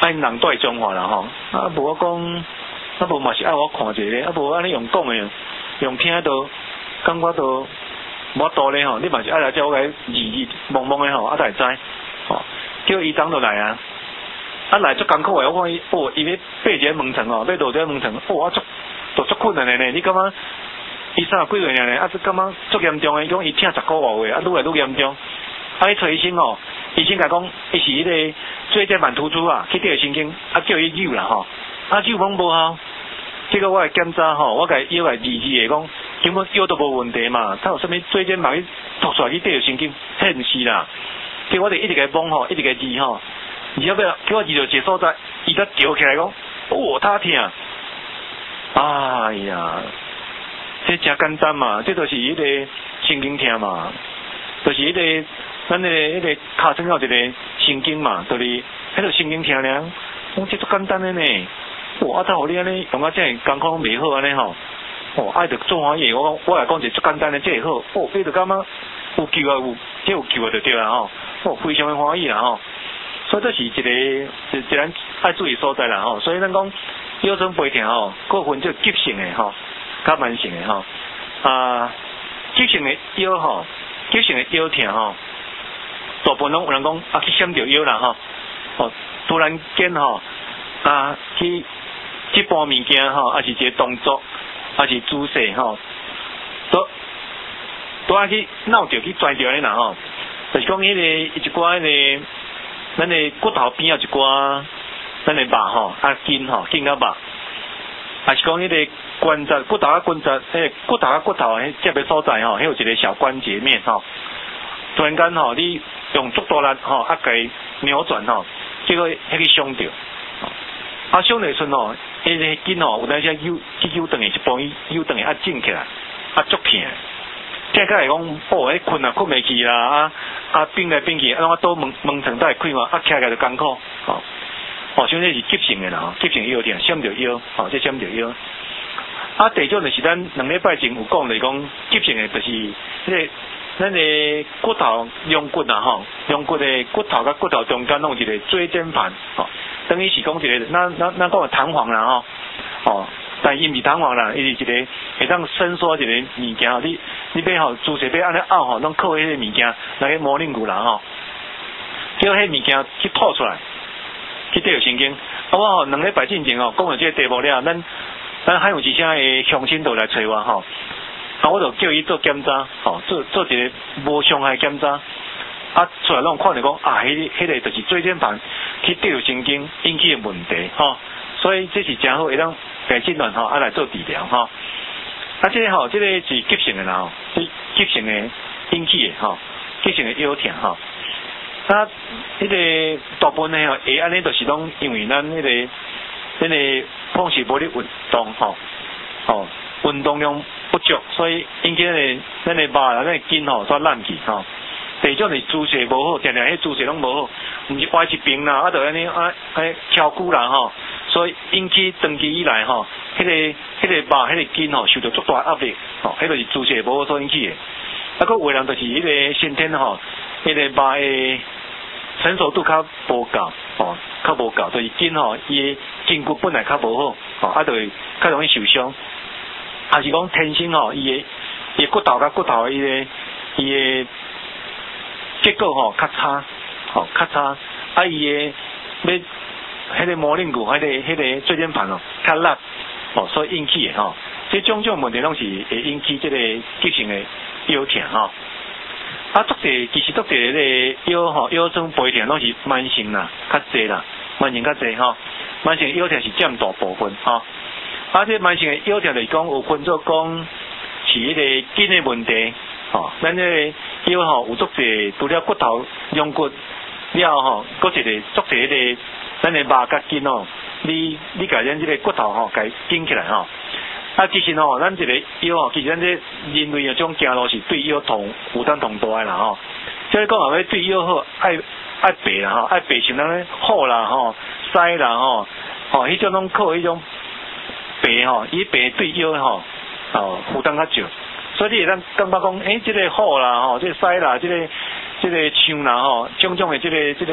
因人住中华啦吼，啊无我讲，啊无嘛是爱我看一下，啊无安尼用讲的，用听都感觉都无多咧吼，你嘛是爱来叫我来字蒙蒙的吼，啊才会知，吼，叫伊当就来啊。啊来足艰苦的，我看伊，伊要爬一个门层哦，要落一个门层，啊足困难的呢。你感觉伊30几岁呢？啊，这感觉足严重的，讲伊听10个外话，啊愈来愈严重。啊，去找医生哦，医生甲讲，伊是迄个椎间盘突出啊，去吊神经，啊叫伊扭啦吼，啊扭拢无效。结果我来检查吼，我甲伊腰来字的讲，根本腰都无问题嘛，他有啥物椎间盘去突出来去吊神经，迄毋是啦。结果我就一直甲摸吼，一直甲字吼。而后尾叫我治疗一个所在，伊才摇起来讲，他疼。哎呀，这真简单嘛，这就是迄个神经疼嘛，就是迄个咱的迄个骹身有一个神经嘛，就是迄个神经疼俩。这足简单的呢，啊，他互你安尼用啊，这艰苦袂好安尼吼，爱着做欢喜。我来讲一个足简单的，这会好，你着感觉有救啊有救啊就对啦吼，非常的欢喜啦吼。所以这是一个咱爱注意所在啦吼，所以咱讲腰酸背痛吼，各分这急性的吼，甲慢性的吼。急性的腰吼，急性的腰痛吼，大部分拢有人讲去闪着腰啦吼，突然间吼去这搬物件吼，还是一个动作，还是姿势吼，都爱去闹着去拽着安尼啦吼，就是讲迄个一寡迄个。咱的骨头边有一寡，咱的肉吼，筋吼，筋甲肉，还是讲迄个关节骨头啊关节，迄个骨头啊骨头迄接的所在吼，迄有一个小关节面吼。突然间吼，你用足大力吼，给扭转吼，结果迄个伤着。伤的时阵吼，迄个筋吼，有当时扭转去一帮伊扭转去整起来，足疼。现在来讲，迄困啊困袂去啦，变来变去，我倒门层都会开嘛，起来就艰苦，像这是急性的啦，急性腰疼，闪着腰，这闪着腰。第二种就是咱2礼拜前有讲就是讲急性的，就是迄个咱的骨头龙骨啊吼，龙骨的骨头甲骨头中间弄一个椎间盘，等于是讲一个咱讲的弹簧啦吼，但伊毋是弹簧啦，伊是一个会当伸缩一个物件，你要吼姿势要安尼拗吼，拢靠迄个物件来去模棱骨啦吼，叫迄物件去吐出来，去吊神经。我吼2礼拜之前讲到这个题目了，咱还有一些的乡亲都来找我吼，我就叫伊做检查，做一个无伤害检查，出来拢看着讲迄个就是椎间盘去吊神经引起的问题吼，所以这是真好，会当来诊断吼，来做治疗吼。这个吼，这个是急性的啦吼，急性的引起的吼，急性的腰痛吼。迄个大部分的吼，会安尼就是拢因为咱迄个平时无咧运动吼，运动量不足，所以引起咱的肉啦、咱的筋吼煞烂去吼。第二种是姿势无好，常常迄姿势拢无好，毋是歪一边啦，就安尼翘久啦吼，所以引起长期以来吼，迄个肉、迄个筋吼受到足大压力，迄就是姿势无好所引起的。佫有的人就是迄个先天吼，迄个肉的成熟度较无够，较无够，就是筋吼，伊的筋骨本来较无好，就会较容易受伤。还是讲天生吼，伊的骨头甲骨头伊的结构吼较差，较差，伊的要迄个模棱骨，迄个椎间盘较力，所以引起的吼，这种问题拢是会引起这个急性的腰痛吼。其实足侪个腰酸背痛拢是慢性啦，较济啦，慢性较济吼，慢性腰痛是占大部分吼。这慢性的腰痛就是讲有分做讲是迄个筋的问题。咱这个腰吼有足侪，除了骨头、龙骨了吼，佫一个足侪个咱的肉甲筋哦。你甲咱这个骨头吼，甲紧起来吼。其实吼，咱这个腰吼，其实咱这人类的种走路是对腰痛负担同大的啦吼。所以讲后尾对腰好，爱爬啦吼，爱爬像咱虎啦吼、狮啦吼，迄种拢靠迄种爬吼，伊爬对腰吼，负担较少。所以你会当感觉讲，这个虎啦吼，这个狮啦，这个象啦吼，种种的这个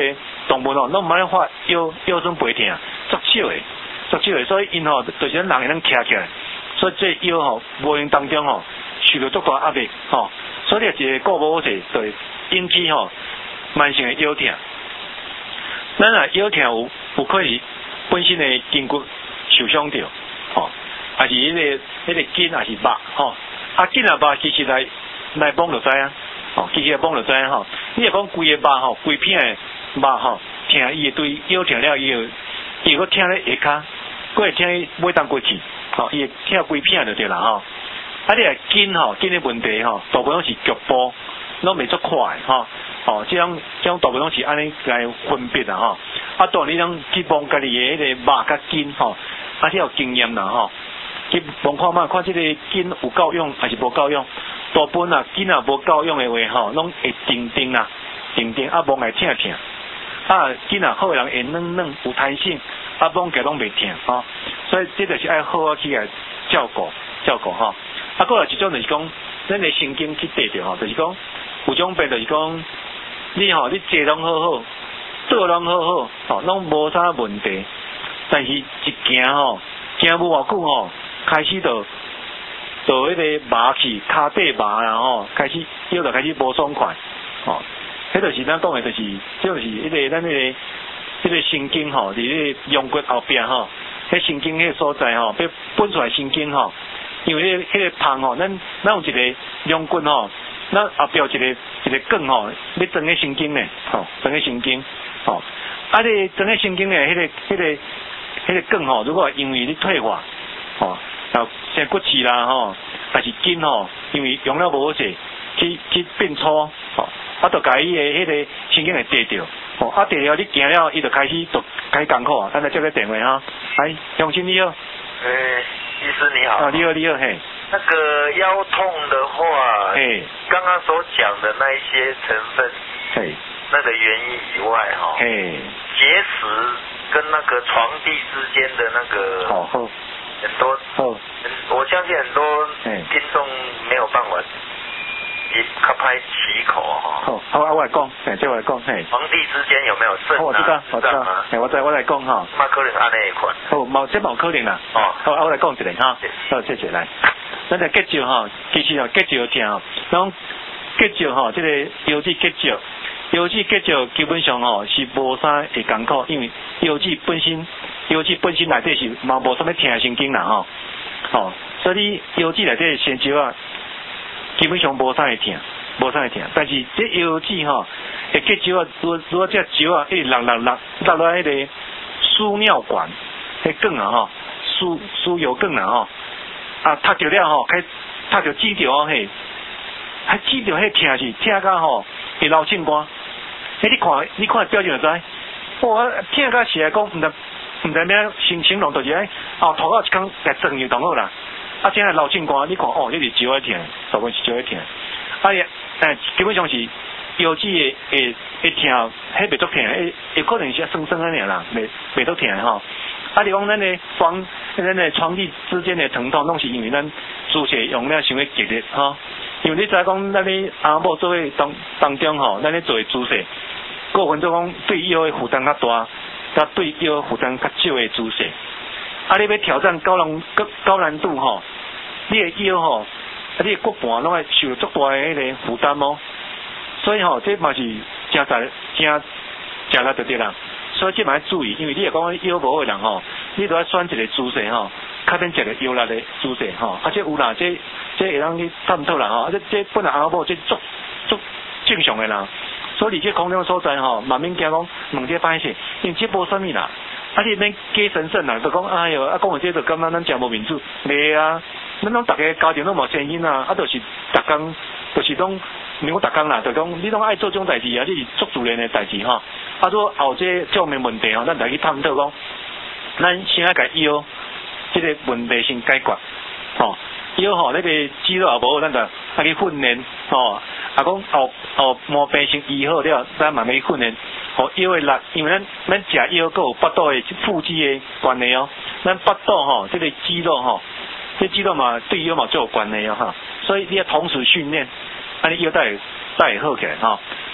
动物拢唔爱发腰酸背痛，足少诶，所以因就是咱人会能徛起来，所以这腰无形当中受到足大压力所以一个顾无好势，就会引起慢性的腰痛。咱腰痛有可能本身的筋骨受伤着还是迄个筋还是肉筋啊肉其实来摸就知其实摸就知你若讲规个肉规片的肉疼，伊会对腰疼了，伊会搁疼咧下骹，搁会疼尾当过去伊会疼规片就对啦你若筋筋的问题大部分拢是局部，拢袂足快这种大部分拢是安尼来分别当然你能去摸家己的迄个肉甲筋这有经验啦去摸看卖，看这个筋有够用还是无够用。大部分筋无够用的话拢会定摸来疼筋好的人会软有弹性摸起来拢袂疼所以这就是要好好去来照顾还有一种就是讲咱的神经去对着就是讲有种病就是讲你坐拢好好，倒拢好好拢无啥问题，但是一行行无偌久开始就迄个麻去骹底麻啦开始腰就开始无爽快迄就是咱讲的就是迄个咱迄个神经伫迄个腰骨后壁迄神经迄个所在要分出来神经因为迄个胖咱有一个腰骨咱后壁有一个梗要装个神经呢装个神经你装个神经呢迄个梗如果因为你退化像骨刺啦还是筋因为用了无好势去变粗就甲伊的迄个神经会跌掉跌了你行了伊就开始艰苦咱来接个电话来，乡亲你好。 医师你好。 你好嘿。 那个腰痛的话，刚刚所讲的那一些成分，那个原因以外结石跟那个床地之间的那个很多我相信很多听众没有办法较歹起口好我来讲这我来讲床地之间有没有肾我知道我来讲嘛可能安尼款这冇可能啦好我来讲一下好谢谢来咱来结石其实结石疼咱结石这个腰子结石基本上是无啥会艰苦，因为腰子本身内底是嘛无啥物疼神经啦所以你腰子内底先石基本上无啥会疼，但是这腰子会结石如果这石一直落落迄个输尿管迄管输油管踢着了踢着指着还指着迄疼是疼到会流心肝你看表情就知我疼到是来讲唔知咩形容，就是后头一工来撞又同好啦这样流心肝你看这是石会疼，大部分是石会疼基本上是腰子会疼迄袂足疼会可能是酸酸安尼啦袂足疼你讲咱的床地之间的疼痛拢是因为咱注射用了伤会激烈因为你知讲咱咧阿某做伙当中咱咧做注射个分做讲对腰的负担较大甲对腰负担较少的注射你要挑战高难度你的腰你的骨盘拢会受足大的迄个负担所以这嘛是真来就对啦。所以这嘛要注意，因为你若讲腰无好的人你都要选一个姿势较免一个腰力的姿势这有啦，这会当去探讨啦这本来阿某这足正常的啦。所以你这空中所在慢免惊讲问这歹势，因为这无啥物啦。你免假神圣啦，就讲哎哟，讲这就感觉咱真无民主，袂咱拢大家家庭拢无声音就是逐工就是拢唔讲逐工啦，就讲你拢爱做这种代志你是做自然的代志说后这种的问题咱来去探讨讲，咱先甲腰这个问题先解决腰那个肌肉也无好，咱就去训练讲后毛病先医好了，咱慢慢去训练腰的力，因为咱食腰还有腹肚的腹肌的关系咱腹肚这个肌肉这肌肉嘛对腰嘛最有关系所以你要同时训练，你腰才会好起来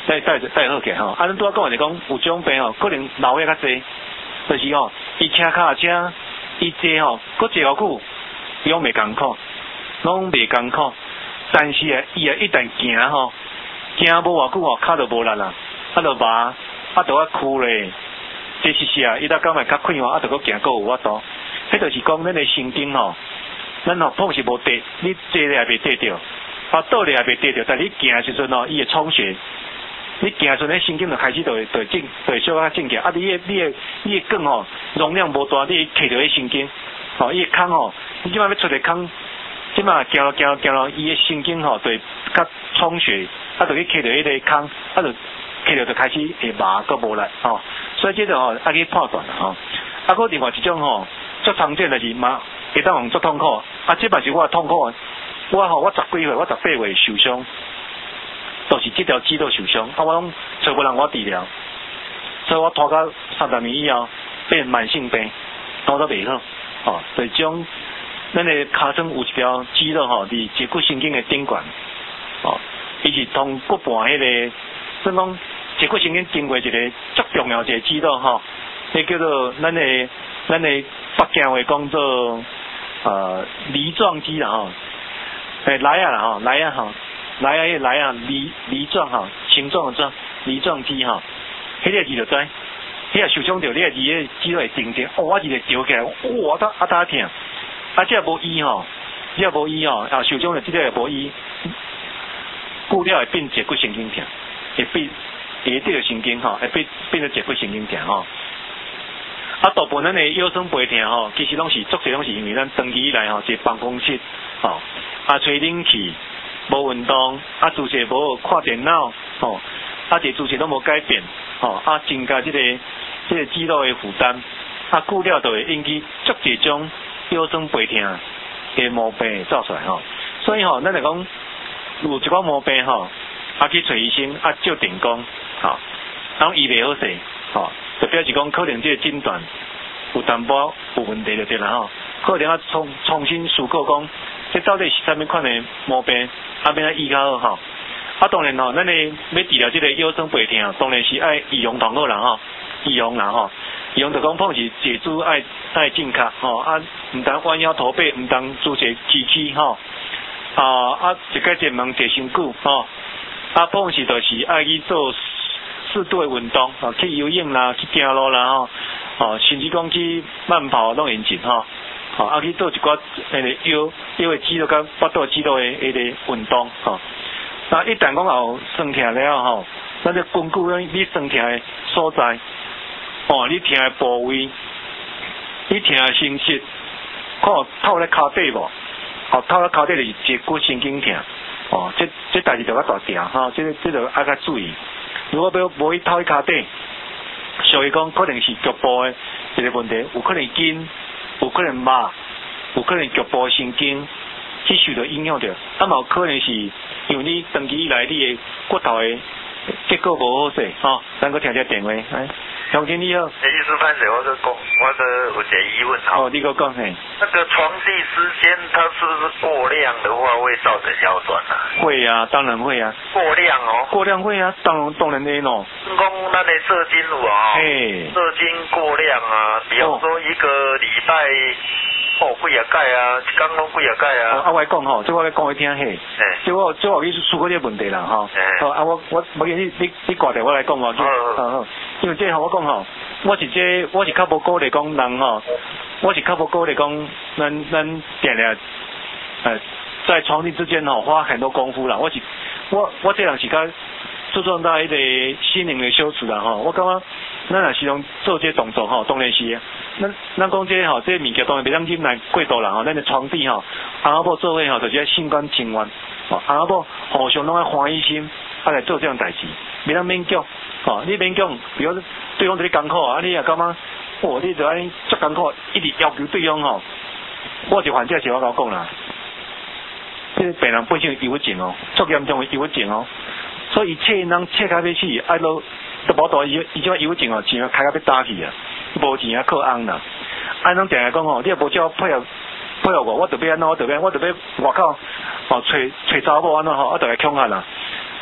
带好起吼。啊，咱拄仔讲就是讲有种病吼，可能老的较济，就是吼，伊车卡车，伊坐吼，搁坐偌久，拢袂艰苦，拢袂艰苦。但是啊，伊啊一旦行吼，行无偌久吼，脚就无力啦，啊就麻，啊就要哭咧。这是啊，伊到到尾较快吼，啊就搁行搁有法度。迄就是讲咱的神经吼，咱吼碰是无地，你坐咧也袂地着，啊倒咧也袂地着，但你行的时阵吼，伊会充血。你行的时阵，神经就开始就会小可正起，啊！你的管吼容量无大，你摕着迄神经，吼，伊的空吼，你即摆要出个空，即摆行咯，伊的神经吼就会较充血，啊，就去摕着迄个空，啊，就摕着就开始会麻个无力，吼，所以这个吼爱去判断啦，吼，啊，搁另外一种吼，最常见就是嘛，会当用最痛苦，啊，这嘛是我痛苦，我10几岁，我18岁受伤。都是这条肌肉受伤，啊，我拢找无人我治疗，所以我拖到30年以后变慢性病，我都袂好，哦，所以种咱的骹床有一条肌肉吼，伫脊骨神经的顶管，哦，伊是通骨盘迄个，所以讲脊骨神经经过一个足重要一个肌肉吼，迄叫做咱的北京话讲做梨状肌啦吼，来啊啦吼，来啊吼。来啊！梨状哈，形状的状，梨状肌哈，迄个字就知，迄个受伤着，你个字个肌肉会定定，哦，我一个吊起来，哇，打疼，啊，这无医吼，啊，受伤着这个也无医，久了会变脊骨神经疼，会变下底个神经吼，会变成脊骨神经疼吼。啊，大部分咱的腰酸背痛吼，其实拢是主要拢是因为咱长期以来吼，是办公室吼，啊，吹冷气。无运动，啊，姿势无看电脑，吼，啊，这姿势都无改变，吼，啊，增加这个肌肉的负担，啊，久了就会引起足一种腰酸背痛的毛病走出来吼。所以吼，咱来讲有一寡毛病吼，啊去找医生，啊照电工，吼，然后医袂好势，吼，就表示讲可能这个诊断有淡薄有问题就对啦吼，可能要重新思考讲。这到底是啥物款的毛病？啊，变啊医较好吼。啊，当然吼，咱咧要治疗这个腰酸背痛，当然是爱易用同好啦吼，易用啦吼。易用就讲碰是坐姿爱正确吼，啊，唔当弯腰驼背，唔当姿势直吼。啊，一个前门坐伤久吼。啊，碰是就是爱去做适度的运动，去游泳啦，去行路啦吼，甚至讲去慢跑拢用尽吼。吼，啊去做一寡腰的肌肉甲腹肚肌肉的迄个运动，吼。那一旦讲后酸痛了吼，咱就根据你酸痛的所在，哦，你痛的部位，你痛的形式，看透咧骹底无？哦，透咧骹底就是脊骨神经痛，哦，这代志就较大条吼，这就爱较注意。如果无去透去骹底，所以讲可能是局部的一个问题，有可能筋。有可能麻，有可能局部神经去受到影响着，啊嘛有可能是因为你长期以来你的骨头的结构无好势，吼，咱搁听下电话，哎，乡亲你好。 医师潘姐，我有一个疑问哈。 哦，你给我讲嘿。那个床地时间它是不是过量的话会造成腰酸啊？ 会啊，当然会啊。过量哦。 过量会啊，当然会咯。 讲咱的射精有啊，射精过量啊，比方说一个礼拜。几啊届啊，一天拢几啊届啊。 啊，我讲吼，这我来讲你听嘿。这我去思考这个问题啦吼。好啊，我你挂电话来讲哦。好。因为这吼我讲吼，我是较无鼓励讲人吼，我是较无鼓励讲咱定定在床地之间吼花很多功夫啦。我这人是较注重到迄个心灵的修持啦吼。我感觉咱若是用做这动作吼，当然是。咱讲这吼，这物件当然袂当忍耐过度啦吼。咱的床底吼，翁仔某做伙吼，就是心甘情愿，吼，翁仔某互相拢爱欢喜心，来做这样代志，袂当勉强，吼，你勉强，比如对方对你艰苦啊，你也感觉，哦，你就安尼足艰苦，一直要求对方吼，我就反正是我甲讲啦，这病人本身有抑郁症哦，足严重的抑郁症哦，所以伊切人切到要死，爱都无大伊这抑郁症哦，钱开到要打去啊。无钱啊，靠翁啦！安能定来讲吼，你也无叫我配合我，我特别安怎，我特别外口哦，找查某安怎吼，我特别恐吓啦。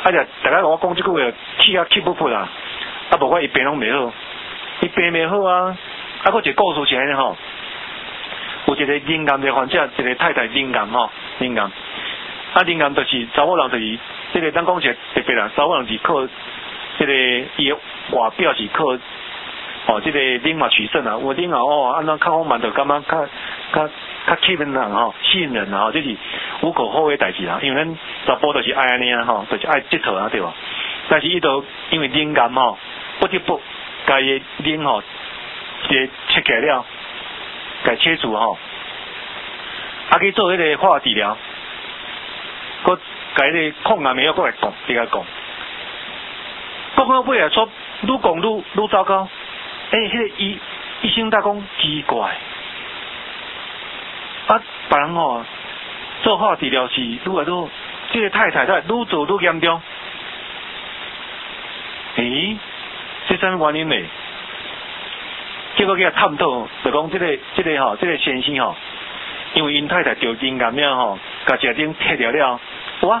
且大家我讲这句话，气不不啦，啊无怪伊病拢袂好，伊病袂好啊，啊，佫一个故事是安尼吼，有一个灵癌的患者，一个太太灵癌吼，灵癌，啊灵癌就是查某人就是这个咱讲是特别啦，查某人是靠这个伊的外表是靠哦这个冷嘛取胜啊，有冷哦，安怎较好慢就感觉较吸引人吼，吸引人吼，这是无可厚非代志啦。因为咱查甫就是爱安尼啊吼，就是爱佚佗啊对吧？但是伊都因为冷感吼，不得不家己冷吼，切起来了，家切除吼，啊去做迄个化学治疗，佮家迄个抗癌药佮来讲，直接讲，讲到尾啊，说愈讲愈糟糕。迄个医生大讲奇怪。啊，别人吼做化治疗是愈来愈，这个太太愈做愈严重。这啥原因呢？结果去探讨，就讲这个吼，这个先生吼，因为因太太得灵癌了吼，甲食顶切掉了，哇！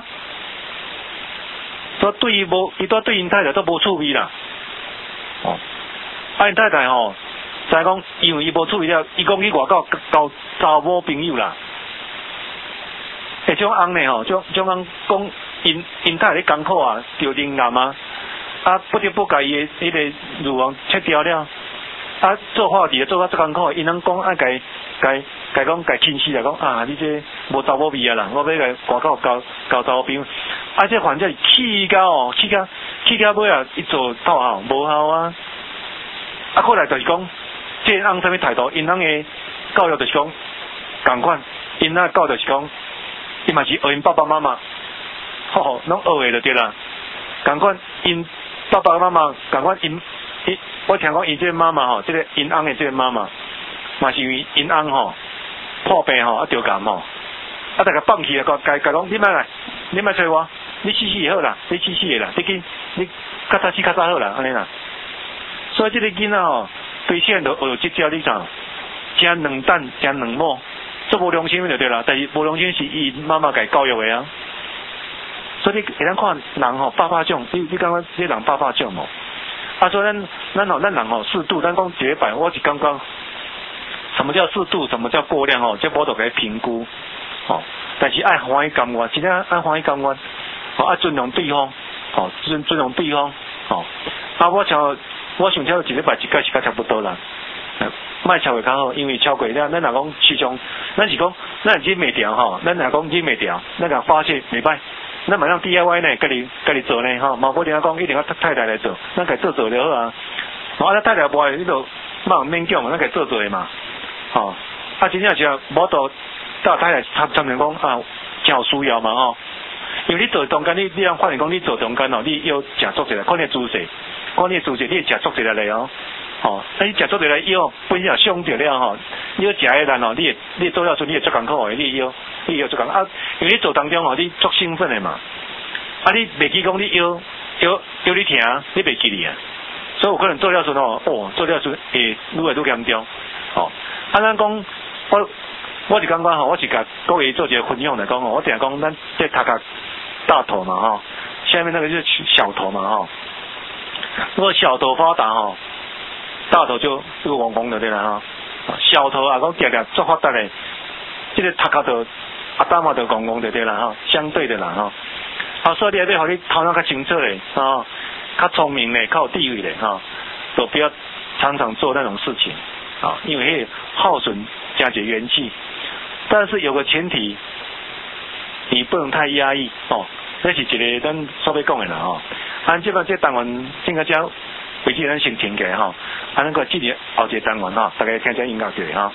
所以对伊无，伊对因太太都无趣味啦。哦，啊因太太吼。再讲，因为伊无处理了，伊讲去外口交查某朋友啦。这种翁呢吼，种翁讲因太咧艰苦啊，着灵癌啊，啊不得不甲伊的迄个乳房切掉了，啊做化治做到这艰苦，因人讲爱甲亲戚来讲啊，你这无查某味啊啦，我要甲外口交查某朋友，啊这患者气到尾啊，伊做到效无效啊，啊后来就是讲。这翁什么态度？因翁的教育就是讲，同款，因那教就是讲，伊嘛是学因爸爸妈妈，吼，拢学的就对啦。同款，因爸爸妈妈，同款我听讲因这个妈妈吼，这个因翁的这个妈妈，嘛是因为因翁吼破病吼，啊着癌吼，啊大家放弃了，甲讲你莫来，你莫找我，你死就好啦，你死的啦，你较早好啦，安尼啦。所以这个囡仔吼。对现在就学这招你啥？真两蛋，真两毛，做无良心就对啦。但是无良心是伊妈妈给教育的啊。所以你会当看人吼百种，你感觉这人百种哦。啊，所以咱人吼适度，咱讲100摆，我是感觉什么叫适度，什么叫过量吼，这无得给评估。哦，但是爱欢喜甘愿，真正爱欢喜甘愿，哦爱尊重对方，哦尊重对方，哦啊我想超100摆一届是较差不多啦，莫超过较好，因为超过了，咱若讲时常，咱是讲，咱忍袂调吼，咱若讲忍袂调，咱若发泄袂歹，咱马上 DIY 呢，家己做呢吼，冇不定讲一定要太太来做，咱家做就好啊，啊太太无爱，你就莫勉强，咱家做的嘛，吼，啊真正是无到太太参像讲啊，真有需要嘛吼，因为你做中间，你让发现讲你做中间哦，你要食足一个，看你姿势。看你自己，你食足一个嘞哦，吼，啊你食足一个以后，本身也伤着了吼，你要食的人哦，你做了出你会足艰苦的，你要足艰啊，因为你做当中哦，你足兴奋的嘛，啊你袂记讲你腰你疼，你袂记哩啊，所以有可能做了出哦，做了出会愈来愈严重，哦，啊咱讲我是感觉吼，我是甲各位做一个分享来讲哦，我定讲咱这头壳大头嘛吼，下面那个就是小头嘛吼。如果小头发达吼，大头就汪汪的对啦哈。小头啊，讲定定做发达嘞，这个头壳就阿大嘛就汪汪的对啦哈，相对的啦哈。啊，所以你要互你头脑较清楚嘞，啊，较聪明嘞，较有地位嘞哈，都不要常常做那种事情啊，因为会耗损家己元气。但是有个前提，你不能太压抑哦。这是一个咱所要讲的啦吼。按这个这单元正个只为止咱先停起来吼，咱个继续后一个单元吼，大家听听音乐就哈。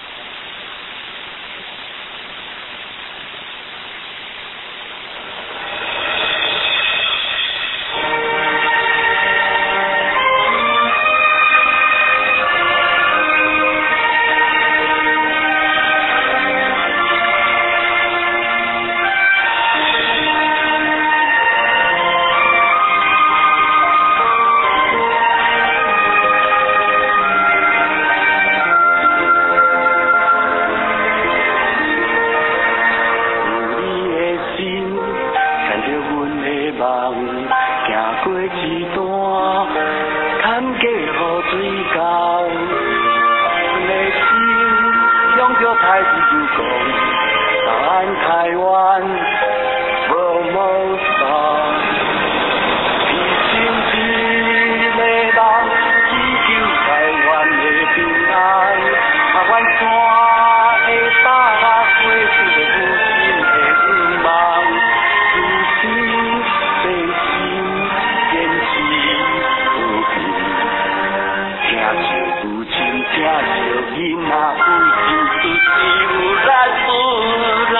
台语就讲，咱台湾无无啥，一心一个人祈求台湾的平安，阮山的大花花是个母亲的愿望，自心地心坚持和平，听着母亲，听着囡仔，有情有咱有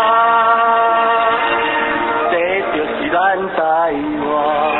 咱，这就是咱台湾。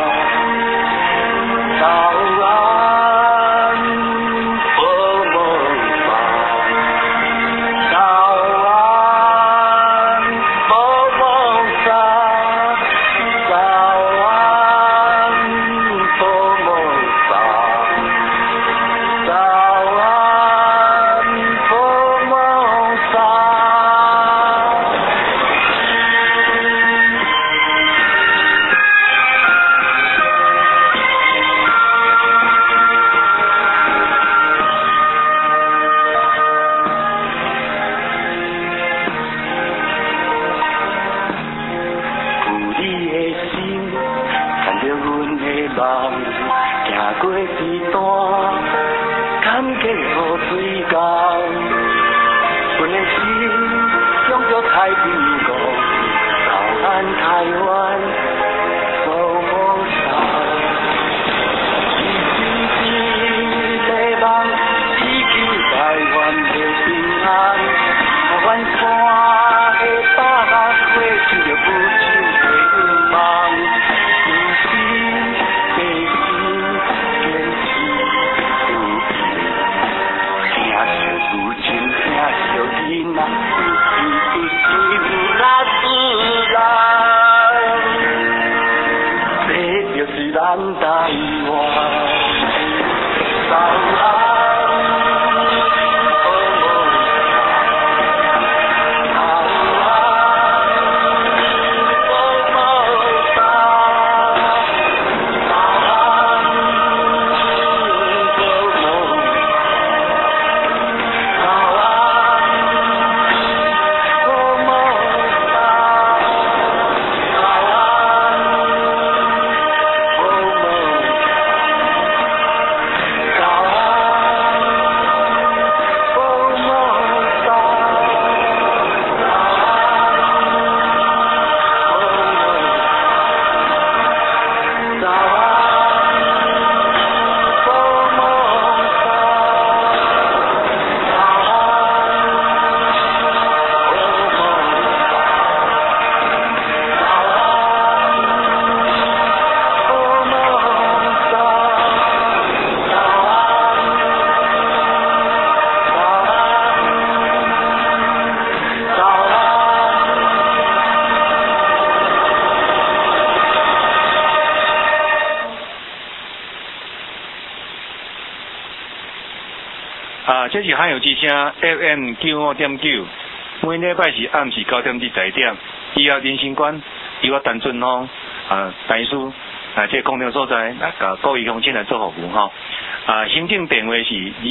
这是汉语之声 FM 95.9，每礼拜是暗时9点至10点。以后人生观由我陈俊峰大师这空调所在来甲各位乡亲来做服务吼。行政电话是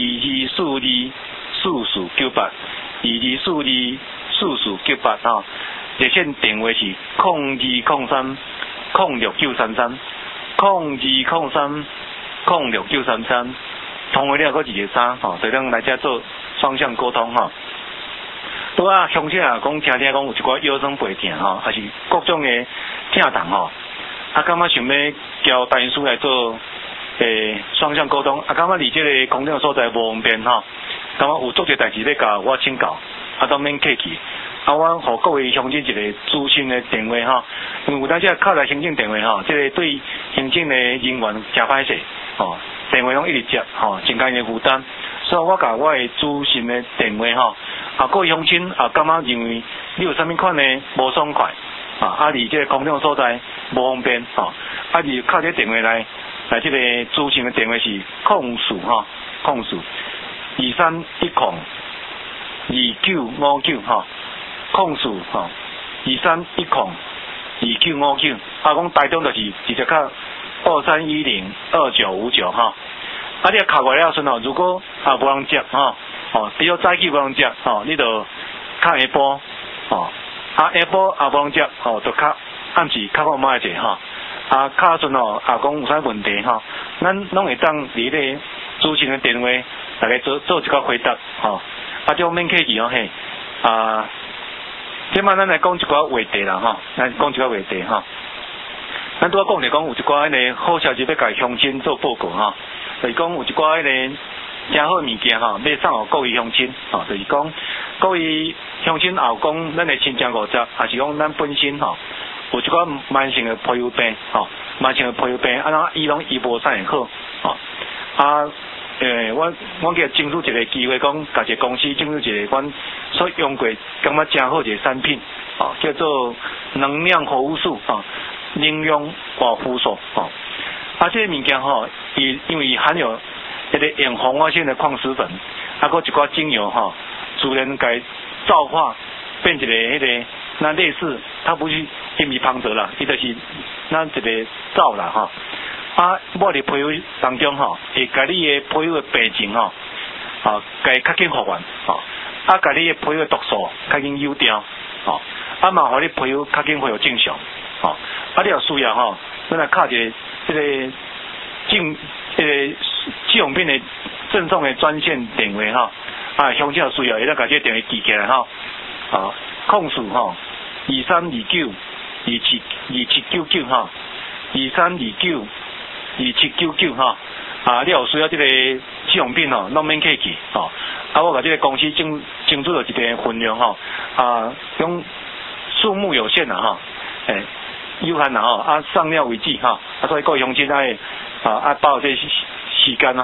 22424498，22424498吼。热线电话是0203069330，0203069330。通话了，搁一个3吼，就咱来遮做双向沟通吼。拄啊，乡亲啊，讲听讲有一寡腰酸背痛吼，还是各种的疼痛吼。感觉想要交大师来做双向沟通，感觉离这个空调所在无方便吼。感觉有足侪代志要甲我请教，都免客气。我互各位乡亲一个资讯的电话吼，因为有当时敲来行政电话吼，这个对行政的人员真歹势吼。电话拢一直接吼，增加因的负担，所以我甲我的资讯的电话吼，各位乡亲感觉认为你有啥物款的无爽快离这个空调所在无方便吼，你靠这个电话来这个资讯的电话是23102959吼，23102959，讲台中就是直接靠23102959吼。你敲过来了时候，如果无人接吼， 比如早起无通食，你就较下晡，下晡也无通食，就较暗时较好买者较时阵也讲有啥问题咱拢会当伫咧主持人的电话，大家做一个回答就免客气嘿即摆咱来讲一寡话题啦咱讲一寡话题咱拄仔讲有一寡迄个好消息要甲乡亲做报告就是讲有一寡迄个真好物件要送互各位乡亲就是讲各位乡亲也有讲咱的亲情50，也是讲咱本身有一寡慢性的皮肤病慢性的皮肤病伊无啥会好我给争取一个机会，讲甲一个公司争取一个阮所用过感觉真好一个产品叫做能量活物素能量活物素这个物件因为含有一个远红外线的矿石粉，还一寡精油自然该造化变一个迄个那类似，它不是因为旁泽啦，伊就是咱一个皂啦抹伫皮肤当中会甲你的皮肤的病情该较紧复原甲你的皮肤的毒素较紧优掉嘛互你皮肤较紧恢复正常你有需要咱来敲一个这个季用品的赠送的专线电话乡亲有需要会当甲这个电话记起来控诉2329279923292799你有需要这个季用品拢免客气我甲这个公司争取了一个分量用数目有限啦有限啦上料为主所以各位乡亲爱把握这时间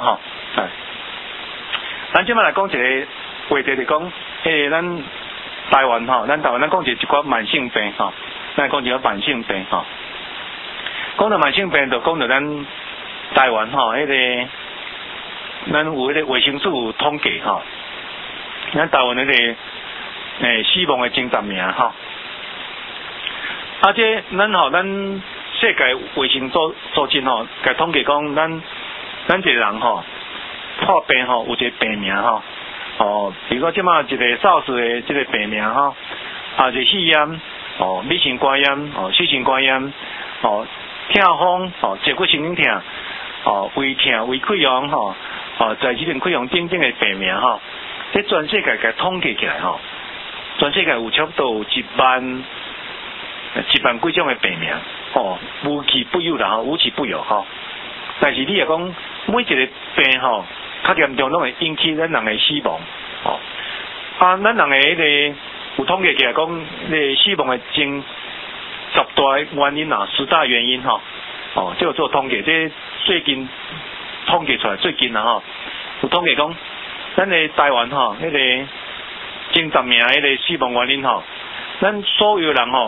咱即摆来讲一个话题，就讲咱台湾咱讲一寡慢性病咱讲一个慢性病讲到慢性病，就讲到咱台湾迄个咱有迄个卫生署有统计咱台湾迄个死亡的前10名这咱世界卫生组织甲统计讲咱一个人破病有一个病名比如说即马一个SARS的这个病名是肺炎乙型肝炎C型肝炎痛风坐骨神经痛胃痛胃溃疡在这种溃疡等等的病名这全世界甲统计起来全世界有差不多有1万几种的病名无奇不有啦无奇不有但是你也讲每一个病较严重拢会引起咱人的死亡咱人的迄个有统计起来讲死亡的前10大原因10大原因这个做统计，这最近统计出来最近有统计讲咱的台湾迄个前10名迄个死亡原因咱所有人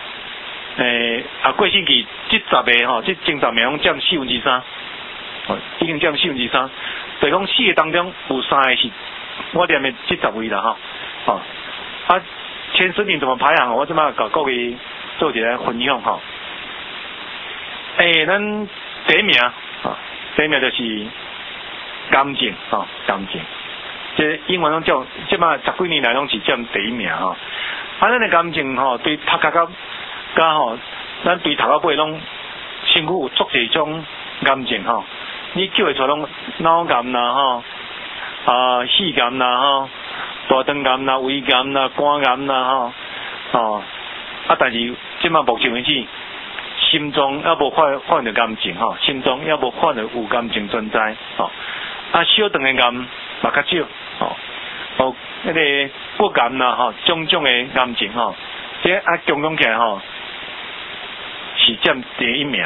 过星期这10个这前10名拢占3%已经占3%，就是讲4个当中有3个是我念的这10位啦前10名怎么排行我即摆甲各位做一个分享咱第一名就是癌症癌症，这英文拢叫即摆10几年来拢是占第一名咱的癌症对头壳甲咱对头壳尾拢身躯有足侪种癌症你叫会出拢脑癌啦肺癌啦大肠癌啦胃癌啦肝癌啦但是即摆目前为止心脏还无发现到癌症心脏还无发现到有癌症存在小肠的癌嘛较少迄个骨癌啦种种的癌症这共同起来是占第一名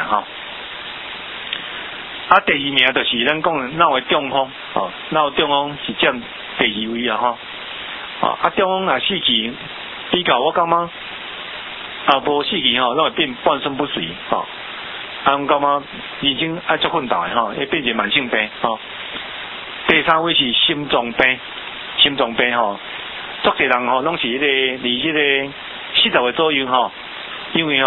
第二名就是咱讲的脑的中风脑中风是占第2位中风死期比较我感觉无死期拢会变半身不遂我感觉已经爱足奋斗的会变成慢性病第3位是心脏病足侪人拢是迄个离迄个40岁左右因为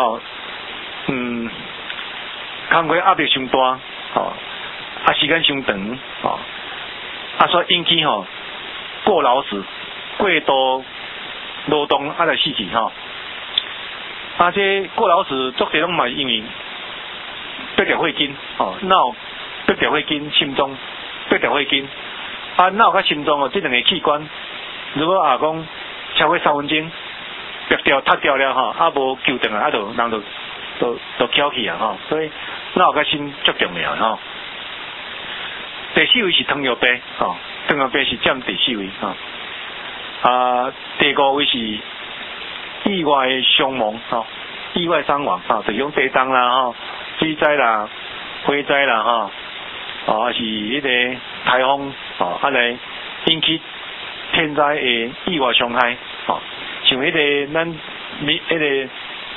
工作压力伤大时间伤长所以引起过劳死，过度劳动啊来死去吼。啊，这过劳死足侪拢嘛因为八条血筋吼，脑八条血筋，心脏八条血筋。啊，脑甲心脏哦，这两个器官，如果讲超过3分钟，拔掉、塌掉了吼，啊无救回来，啊就人就翘起啊吼，所以脑甲心足重要吼。第4位是糖尿病吼，糖尿病是占第4位吼。啊，第5位是意外伤亡吼，意外伤亡吼，就是讲地震啦吼、水灾啦、火灾啦吼。啊是迄个台风哦，啊来引起天灾的意外伤害哦，像迄个咱迄个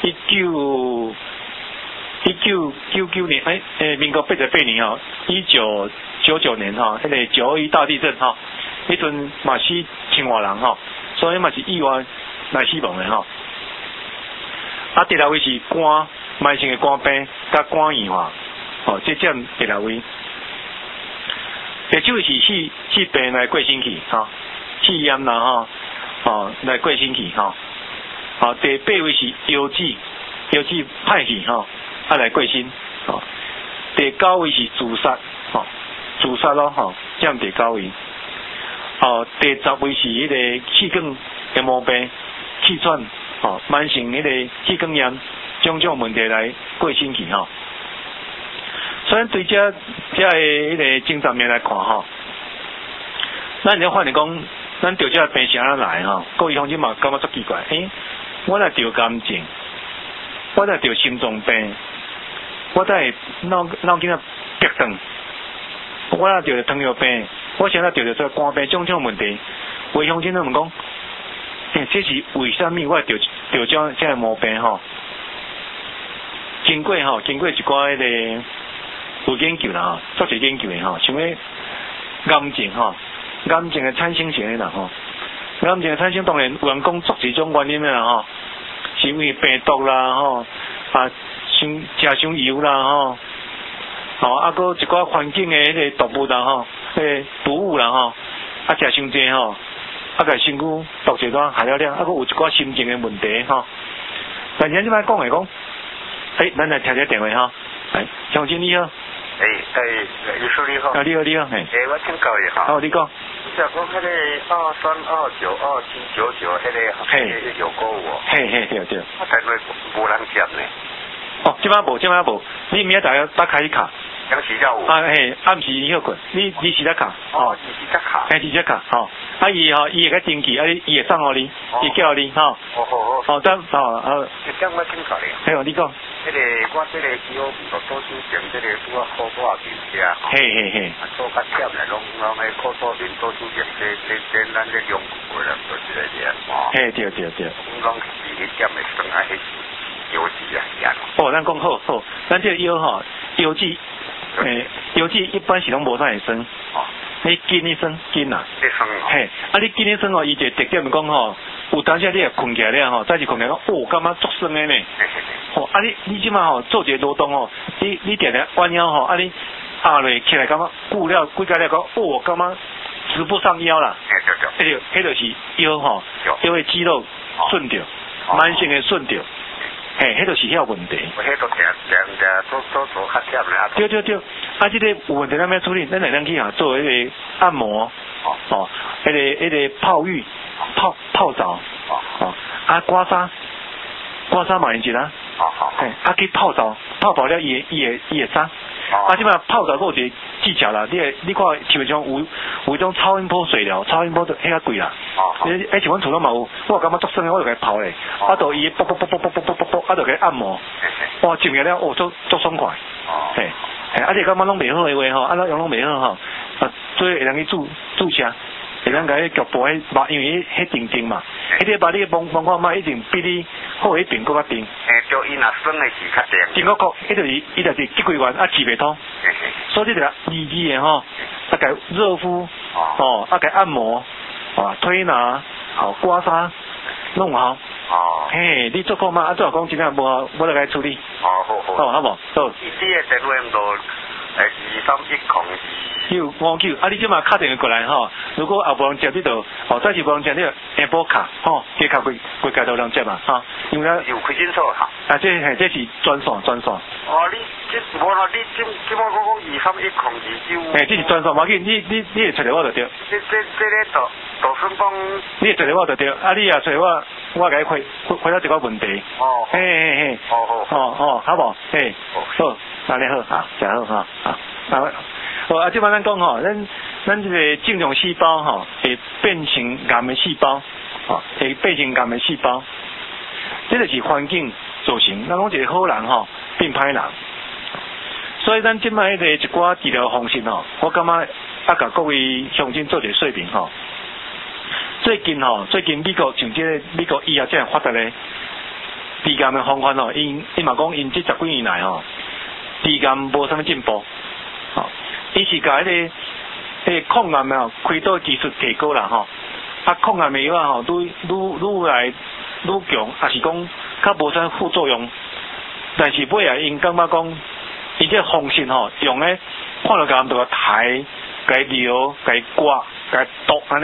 1999年民国88年哦，1999年吼，迄个921大地震吼，迄阵嘛死千外人吼，所以嘛是意外来死亡的吼。啊，第6位是肝慢性的肝病甲肝硬化，哦，这占第6位。第7位是气病来过身去吼，气炎啦吼，哦来过身去吼。好，第8位是腰子歹去吼，啊来过身吼。第9位是自杀吼，自杀咯吼，占第9位。哦，第10位是迄个气管的毛病、气喘吼，慢性迄个气管炎种种问题来过身去吼。所以对这迄个精神面来看吼，咱了发现讲，咱得这病是安怎来吼？各位乡亲嘛感觉足奇怪，我若得癌症，我若得心脏病，我才会脑筋啊逼断，我若得糖尿病，我现在得这肝病种种问题，各位乡亲都问讲，这是为什么我得这个毛病吼？经过一寡迄个。有研究啦吼，做侪研究的吼，像迄癌症吼，癌症的产生是安尼啦吼，癌症的产生当然有人讲做几种原因的啦吼，是因为病毒啦吼，啊食伤油啦吼，吼啊搁一寡环境的迄个毒物啦吼，迄个毒物啦吼，啊食伤济吼，啊甲身躯毒一段害了了，啊搁有一寡心情的问题吼。但是即摆讲的讲，咱来听电话吼，乡亲你好。 律师你好。 你好。 我请教一下。 好，你讲。 就讲迄个23292799迄个有购我。 对。 我台湾无人接呢。 哦，即摆无，你明仔大家打开卡。 当时才有。 暗时休困，你时才卡。 哦，时才卡。 时才卡，吼。啊伊会甲登记，伊会送互你，伊叫你，吼。好。这样我请教你。 你讲。 我这个腰多数前这个拄啊靠多啊面遮。啊，做较忝嘞，拢迄靠多面多数前这咱这用过啦，做一个嘢嘛。 对。 拢是迄点的算啊，迄腰子啊，样。 哦，咱讲好，咱这个腰吼，腰子一般是拢无啥会酸。哦。你筋一酸筋啊？ 酸哦。 你筋一酸哦，伊一个特点是讲吼，有当时你也困起来了吼，早起困起来讲，感觉足酸的呢。你即马吼做一个劳动吼，你定定弯腰吼，你下落起来感觉顾了几下了讲，感觉直不上腰啦。迄就是腰吼，腰的肌肉顺着，慢性的顺着。迄就是遐问题。 迄都做较忝啦。 对。这个有问题咱要处理，咱来去做迄个按摩，迄个泡浴、泡澡，刮痧嘛用一啦。去泡澡了伊会杀。即摆泡澡有一个技巧啦，你看像有一种超音波水疗，超音波就遐贵啦。像阮厝拢嘛有，我感觉足酸的，我就给泡咧，就伊啵，就给按摩，哇，浸起了，足爽快。你感觉拢袂好的话吼，咱用拢袂好吼，所以会当去注射，会当甲迄局部迄肉，因为迄定定嘛，迄个肉你摸看嘛，一定比你好迄边搁较定。 就伊若酸的是较定。 真个，伊就是即几元治袂通，所以这个二的吼，甲热敷，甲按摩，推拿，刮痧，弄好。你做过嘛？做讲真正无好，我来甲处理。 好。 好无？好。 伊这个电话都是 959，啊，你即马打电话过来吼，如果后无人接你就，再是无人接你就下晡卡，加卡几家都人接嘛，因为咱有开诊所哈。 啊，这是专线。 你这无啦，你这么讲23109。 这是专线，无紧，你会找着我就对。 这个大顺丰。 你会找着我就对，啊，你也找我甲你回答一个问题。嘿。好无？嘿，好，安尼好，真好啊，即摆咱讲咱这个正常细胞会变成癌的细胞，会变成癌的细胞，这就是环境造成。咱讲一个好人变歹人，所以咱即摆一寡治疗方式我感觉甲各位乡亲做一个说明最近美国像这个美国医学这发达咧，治癌的方法因嘛讲因这10几年来治癌无啥物进步，伊是甲迄个抗癌开刀技术提高啦抗癌的药愈来愈强，也是讲较无啥副作用，但是尾因感觉讲伊这方式用咧看到癌就甲抬、甲疗、甲刮、甲毒安尼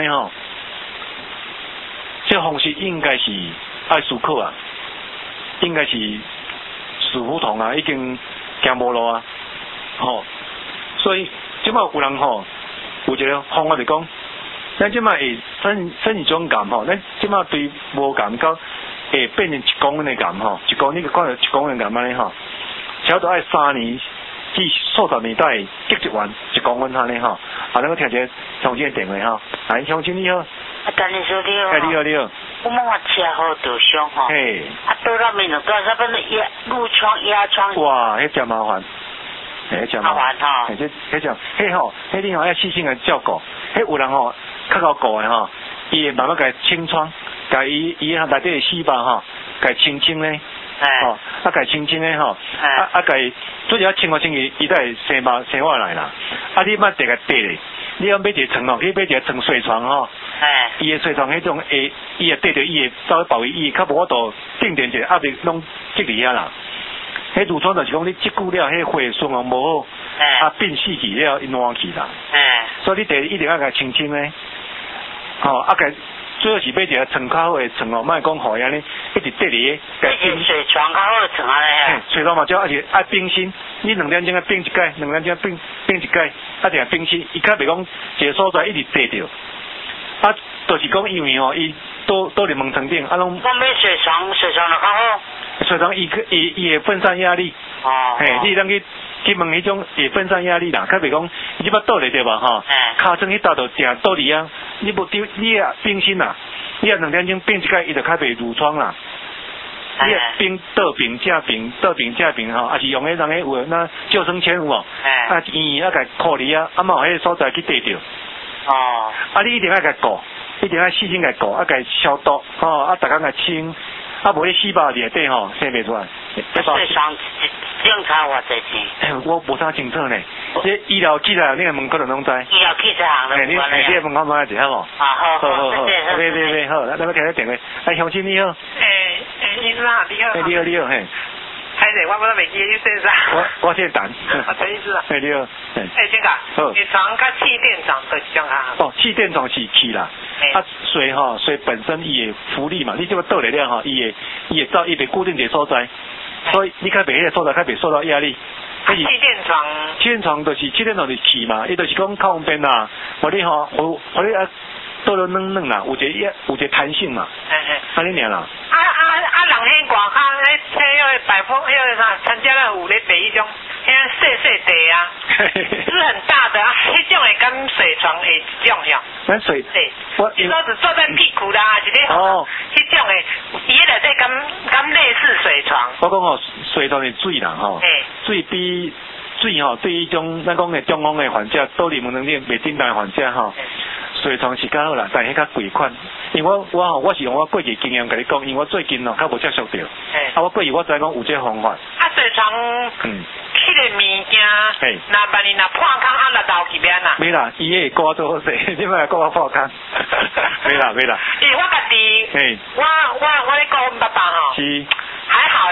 这方式应该是爱思考啊，应该是死胡同啊，已经行无路啊，所以即摆有人有一个方法就讲，咱即摆会生一种癌咱即摆对无癌到会变成1公分的癌1公你就看到1公分癌安尼差不多爱3年至数十年才会结一完1公分安尼咱个听一个乡亲的电话来，乡亲你好。 陈医生你好。 你好。 我们车好受伤嘿。 倒到面了，倒啥本褥疮、压疮。 哇，迄真麻烦。真麻烦迄你要细心的照顾。迄有人较高顾的伊会慢慢甲清创，甲伊内底的细胞甲清咧。甲清咧甲伊做一清伊才会生活来啦。你莫得甲缀咧。你要买一个床去买一个床睡床伊的睡床迄种伊会缀着伊会稍微保卫伊，较无法度定点一个压力拢积伫遐啦。迄褥疮就是讲你积久了，迄血循环无好，变死去了，烂去啦。所以你一定要甲清咧。甲最好是买一个床较好的床莫讲互伊安尼一直缀伫个。 一睡床较好的床安尼睡床嘛，就而且爱冰心，你2点钟啊冰一盖，2点钟冰一盖，定冰心，伊较袂讲一个所在一直缀着。就是讲因为伊倒伫门床顶，拢。 我买睡床就较好。 睡床伊会分散压力。你当去问迄种会分散压力啦，较袂讲你要倒咧对吧骹床迄搭就正倒伫啊，你无丢你啊冰心啦，你啊2点钟冰一盖，伊就较袂褥疮啦。你冰倒冰正冰，倒冰正冰也是用迄人有那救生圈有无？圆甲扣伫啊，嘛有迄个所在去缀着。你一定要甲顾，一定要细心甲顾，甲消毒逐工甲清，无你细胞内底生袂出来。 睡床正常偌济钱？ 我无啥清楚呢。这医疗器材你个问可能拢知。 医疗器材行你个问我买一下无？ 好， 对，好，咱要听个电话。乡亲你好。 医生啊，你好。 你好，嘿。 还是我袂记你先生。 我姓陈。 陈医师啊。 你好。 先讲。你床甲气垫床都是这样气垫床是气啦。水本身伊会浮力嘛，你这个倒来了伊会走，伊会固定一个所在，所以你较袂迄个所在，较袂受到压力。 气垫床。 气垫床就是气嘛，伊就是讲较方便啦，互你互你倒了软啦，有一个弹性嘛。安尼尔啦。 人迄外口迄百货迄啥参加了有咧卖迄种细地啊，是很大的迄种会跟水床会一种像。 咱水。 你说是坐在屁股啦，还是咧？迄种诶，伊迄内底敢类似水床。 我讲水床是水啦水比水对于种咱讲诶中风诶患者，倒伫门床顶袂震动诶患者水床是较好啦，但迄较贵款。因为我是用我过去经验甲你讲，因为我最近较无接触到。我过去我知讲有这个方法。 水床。迄个物件，若万一破空若倒去边啦？ 没啦，伊会割做好势，你莫割我破空。没啦。 因为我家己，我咧顾阮爸爸是。 还好啦，因为我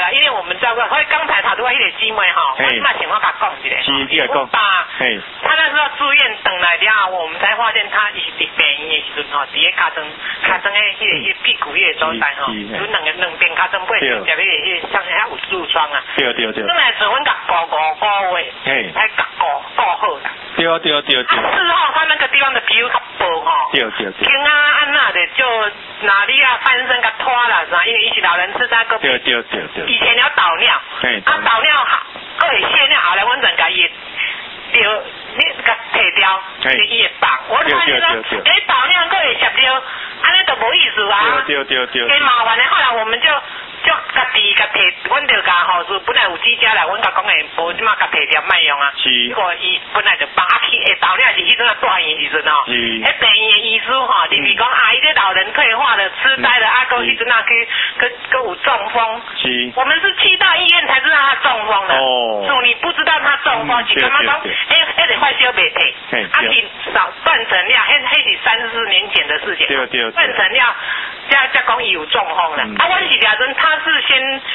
们照顾，所以刚才他都迄个姊妹吼，我那情况甲讲一下，我爸，他那时候住院等来了后，我们才发现他是伫病院的时阵吼，伫个骹床的迄个屁股迄个所在吼，有两边骹床背接迄个像遐有痔疮啊。对。转来时阮甲顾5个月，才甲顾好啦。对。事后他那个地方的皮肤较薄吼。对。经安那的就哪里啊翻身甲拖啦啥，因为伊是老人痴呆个。对。以前要导尿，导尿好，佫会泄尿，后来阮阵甲伊就你甲摕掉，伊会放。我发现说，导尿佫会摄尿，安尼就无意思啊。对。给麻烦的，后来我们就家己甲摕，阮就甲吼是本来有几家来，阮甲讲诶，无即马甲摕掉卖用啊。是。结果伊本来就把去会导尿是迄阵啊大院时阵哦。是。迄病院的医师吼，入去讲啊，伊这老人退化了、痴呆了，啊，佫迄阵啊去有中风。是。我们是去到医院才知道他中风的。哦。所以你不知道他中风，是感觉讲，迄个发烧袂退，啊是少断层了，迄是3-4年前的事情。对。断层了，才讲伊有中风了。啊，阮是俩阵他。是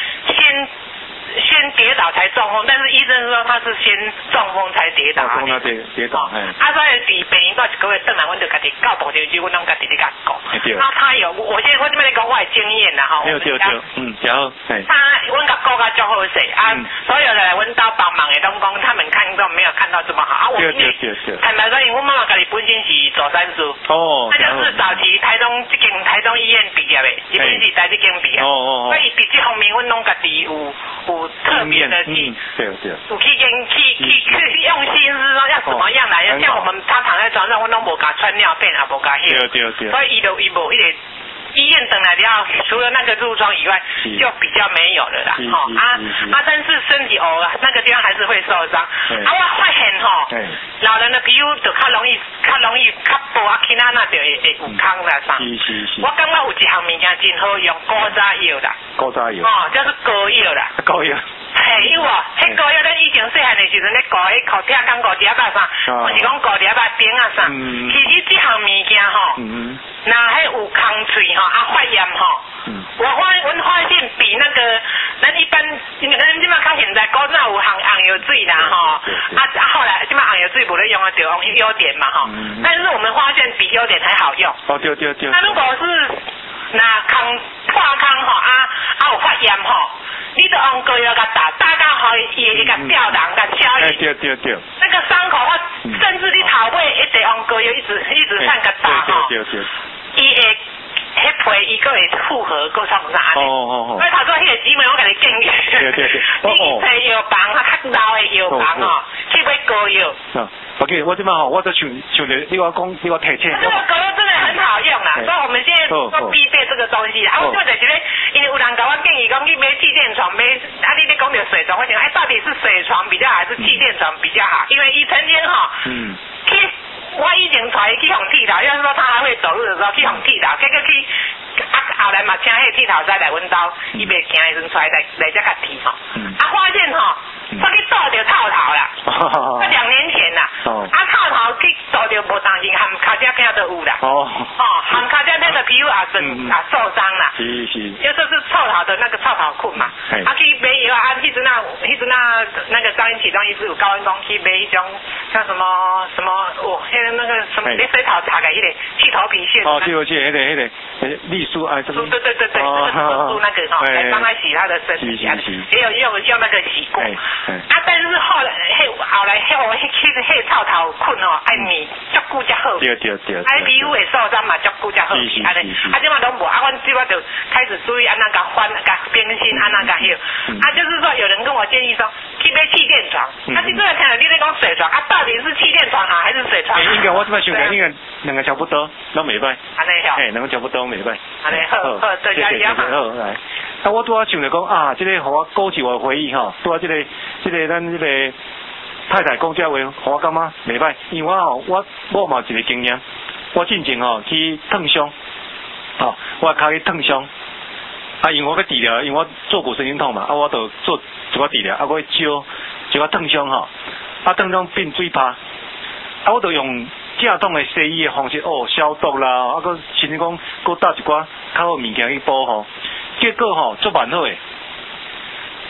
先跌倒才中风，但是医生说他是先中风才跌倒。中风跌倒，啊，所以伫病院到1个月转来，阮就家己教同学去，阮拢家己咧甲讲。那他有，我这边咧讲我的经验啦吼。对，然后。阮甲讲甲足好势，啊，所有的来阮家帮忙的拢讲，他们看到没有看到这么好。啊，我坦白说，因为我妈妈家己本身是左三叔，那就是早期台中医院毕业的，伊本是在这间毕业，所以伫这方面阮拢家己有特别的去，有去用心思说要怎么样来，像我们他躺在床上，我拢无甲穿尿片，也无甲迄，所以伊无迄个。医院等来了，除了那个痔疮以外，就比较没有了啦。但是身体那个地方还是会受伤。我发现老人的皮肤就较容易较薄啊，其他那就会有坑啦啥。我感觉有一项物件真好用，古早药啦。就是膏药啦。膏药。嘿，有哦，迄膏药咱以前细汉的时阵咧膏迄烤贴干膏碟啊啥，或是讲膏碟啊饼啊啥。其实这项物件那迄有空喙发炎阮发现比那个咱一般，因为咱即马较现在古早有红油水啦后来即马红油水无咧用啊，就用优点嘛但是我们发现比优点还好用。对。那如果是化空有发炎你就用膏药甲打到伊会甲吊人甲消炎。对。那个伤口甚至你头尾一直用膏药一直散甲打伊会迄皮伊个会复合，个创啥呢？所以头先迄个姊妹我甲你建议，你去找药房较老的药房去买膏药。 OK， 我即马我都想着你我讲你我提醒。 这个膏药真的很好用啦，所以我们现在都必备这个东西。我就就是咧，因为有人甲我建议讲去买气垫床，你咧讲着水床，我想到底是水床比较好，还是气垫床比较好？因为伊曾经去。我以前带伊去红剃头，要是说他还会走路的时候去红剃头，结果去后来嘛请迄个剃头师来阮家，伊袂行的时阵出来来遮甲剃发现我去倒着套头啦，2年前啦，套头去倒着无当时含脚趾片都有啦，含脚趾片的皮肤也受伤啦，是，就是臭头的那个臭头困嘛，去买药迄阵那个张英启张医师有教阮讲去买迄种像什么那个什么水草茶的迄个去头皮屑。迄个丽素对，那个来帮他洗他的身体，也有用那个洗过。但是后来迄臭头困爱面足久才好。对。皮肤会受伤嘛，足久才好。这嘛拢无，阮这摆就开始注意安那甲更新安那甲迄。就是说有人跟我建议说去买气垫床，你真的看到你在讲水床，到底是气垫床好还是水床？ 应该我这摆想应该两个差不多，拢袂歹。安尼两个差不多袂歹。安尼好，谢谢好来。我拄仔想着讲这个互我勾起我的回忆拄仔这个咱这个太太讲这话，互我感觉袂歹，因为我嘛有一个经验，我进前去烫伤，我脚去烫伤，因为我要治疗，因为我坐骨神经痛嘛，我就做一个治疗，我照一个烫伤烫伤变水泡，我就用正统的西医的方式消毒啦，甚至讲搭一寡较好物件去补结果足蛮好诶。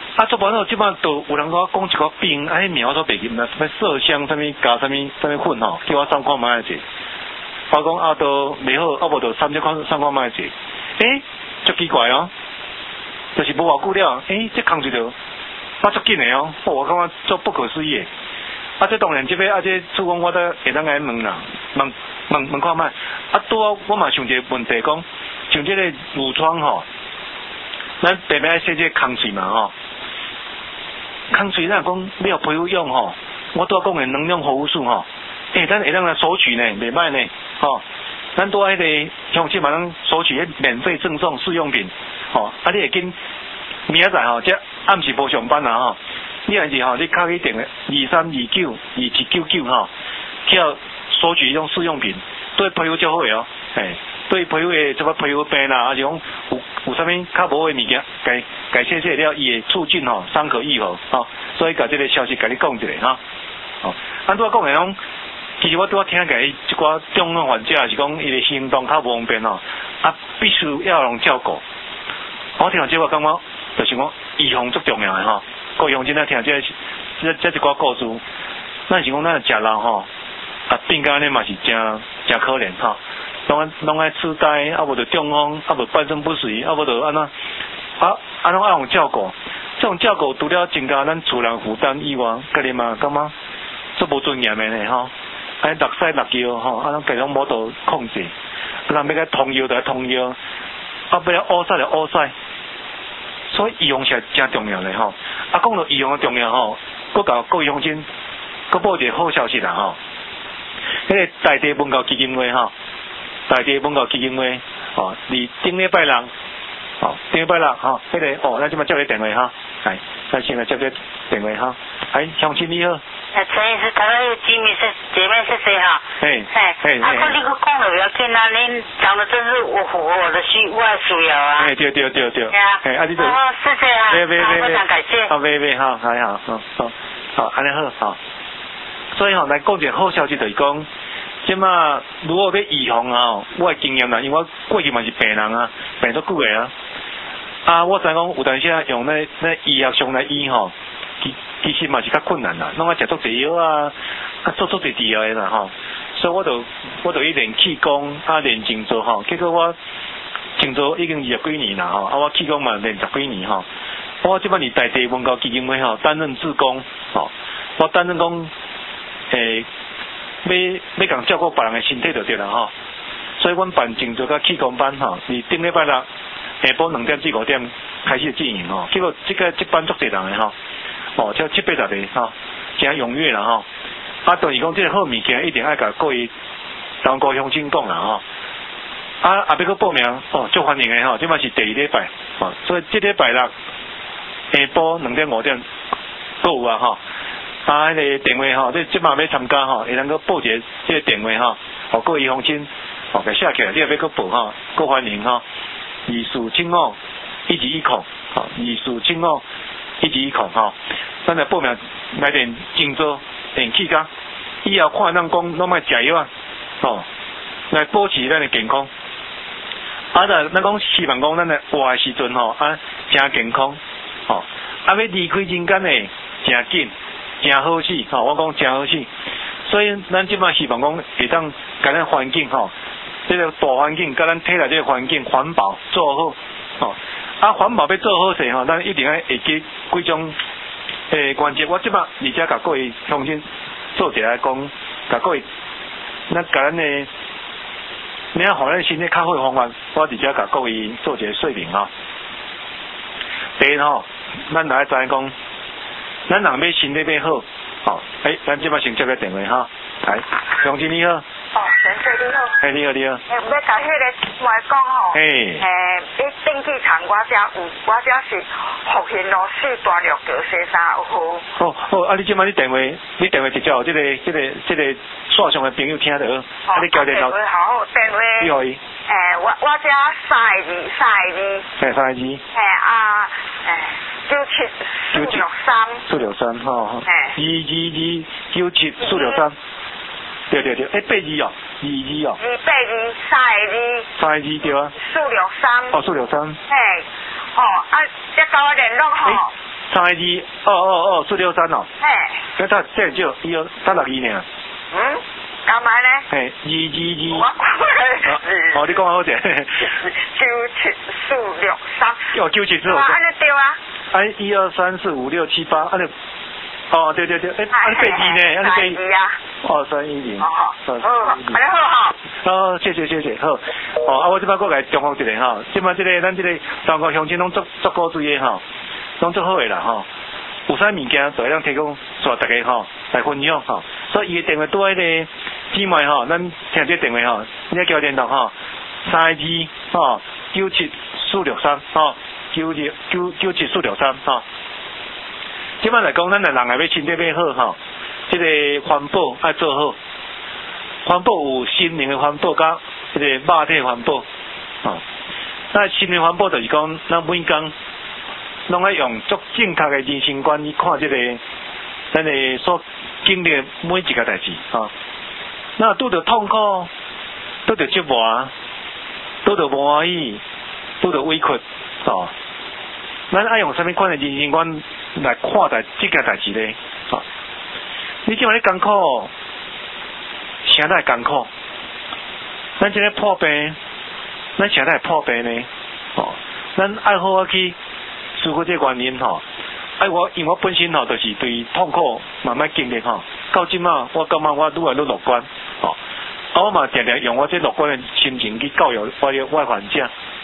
啊，做完后即摆都有人甲我讲一个病，啊，迄名我都袂记啦，什么麝香，什么加什么粉吼，叫我3看卖者。我讲啊都袂好，啊无就3看卖者。足奇怪哦，就是无偌久了，这空就着发足紧的哦，我感觉足不可思议的。啊，这当然这边啊，这厝讲我都会当来问啦，问看卖。啊，拄啊，我嘛想一个问题讲，像这个褥疮吼，咱白白洗这空嘴嘛吼，空嘴咱讲你要皮肤用吼，我拄啊讲的能量护肤素吼，咱会当来索取呢，袂歹呢，吼。咱拄啊迄个乡亲嘛，咱索取免费赠送试用品，吼，啊，你会紧明仔载吼，这暗时无上班啊吼。你还是吼，你敲去电话23292799吼，去索取一种试用品，对皮肤较好个哦，对皮肤的什么皮肤病啦，还是讲有啥物较无的物件，该谢谢了，伊会促进吼伤口愈合吼，所以甲这个消息甲你讲一下哈，哦，按拄讲的讲，其实我拄听起一寡中风患者是讲伊的行动较无方便吼，啊，必须要人照顾。我听到这我感觉就是讲预防最重要的吼。各乡亲啊，听这一寡故事，咱是讲咱食老吼，啊变甲安尼嘛是真可怜吼，拢爱痴呆，啊无就中风，啊无半身不遂，啊无就安怎，啊拢爱用照顾，这种照顾除了增加咱厝人负担以外，家己嘛感觉足无尊严的呢吼，爱落屎落尿吼，啊拢家拢无度控制，啊人要甲通药就通药，啊要乌屎就乌屎。所以预防是真重要的吼，啊，讲到预防的重要吼，佮甲各位乡亲，佮报一个好消息啦吼。迄个大地文教基金会吼，大地文教基金会吼，伫顶礼拜六，吼，顶礼拜六吼，迄个哦，咱即马接个电话哈，来，咱先来接个电话哈，乡亲你好。 陈医师，他那个姐妹是谁哈？啊，看你个讲了不要紧啊，恁讲的真是我符合我的需要啊。 对。啊，你就。 哦，谢谢啊。非常感谢。 好，好，还好，好，安尼好，好。所以吼，来讲一个好消息就是讲，即马如果要预防啊，我的经验啦，因为我过去嘛是病人啊，病足久个啊。啊，我知讲有当时啊用那医学上来医吼。其实嘛是较困难啦，拢爱食足济药啊，做足济治疗的啦吼，所以我就去练气功，练静坐吼，结果我静坐已经20几年啦吼，我气功嘛练10几年吼，我即摆伫大地文教基金会吼担任志工吼，我担任讲要共照顾别人的身体就对啦吼，所以阮办静坐甲气功班吼，伫顶礼拜六下晡2点至5点开始进行吼，结果这班足济人的吼。哦，才780个吼，真踊跃啦吼。啊，等于讲这个好物件一定爱甲各位当高乡亲讲啦吼。啊，要去报名哦，足欢迎的吼，即摆是第2礼拜，哦，所以这礼拜六下晡2点5点都有啊吼。啊，迄个电话吼，即摆要参加吼，会能够报一个这个电话吼，哦，各位乡亲，哦，给写起来，你也要去报吼，够欢迎吼。24751110，吼，24751110吼。咱来报名来练静坐、练气功，以后看咱讲拢莫食药啊，哦，来保持咱的健康。啊，咱讲希望讲咱的活的时阵吼，真健康，吼，要离开人间的真紧，真好死，吼，我讲真好死。所以咱即摆希望讲会当甲咱环境吼，这个大环境甲咱体内这个环境环保做好，吼。啊，环保要做好势吼，咱一定要会记几种关键。我即摆而且甲各位乡亲做一下讲，甲各位，咱甲咱的，你要互咱身体较好的方法，我直接甲各位做一个说明吼。第一吼，咱来知讲，咱人要身体要好，吼，咱即摆先接个电话哈，来，乡亲你好。 哦，先生你好。 你好。 要甲迄个来讲吼，你登记场我这是福兴路4大六桥43号。 好，啊，你即摆你电话直接有这个线上的朋友听到，啊，你交电话。 好，电话。 你好伊。 我这32。 97463463，吼22297463463。对，82哦，22哦。282对啊。463。哦，463。 啊，要跟我联络吼。 32222463哦。 嘿。 他这就他62呢。 干嘛呢？ 嘿，222。 我哦，你讲好者。 97463。 哦，97463。 哇，安尼对啊。 123456788，安尼。哦，对，哎，安尼背字呢，安尼背。哦，310。 安尼好哈。 哦，谢谢，好。哦，我这摆过来重复一下哈，这摆咱这个台湾乡亲拢足够水的哈，拢足好的啦哈。有啥物件就让提供给大家哈来分享哈。所以伊的电话拄迄个姊妹哈，咱听这电话哈，你叫联络哈，32哈97463哈，97463哈。即摆来讲，咱的人要身体要好哈，这个环保要做好。环保有心灵的环保，甲这个肉体环保，那心灵环保就是讲，咱每工拢要用足正确的人生观去看这个咱的所经历每一个代志那拄着痛苦，拄着折磨，拄着无欢喜，拄着委屈咱爱用什么款的人生观来看待这个代志呢？你今晚咧艰苦。啥来艰苦？咱这个破病，咱啥来破病呢？咱爱好好去思考这个原因因为我本身就是对痛苦慢慢经历到今嘛，我感觉我愈来愈乐观我嘛常常用我这乐观的心情去教育我的患者，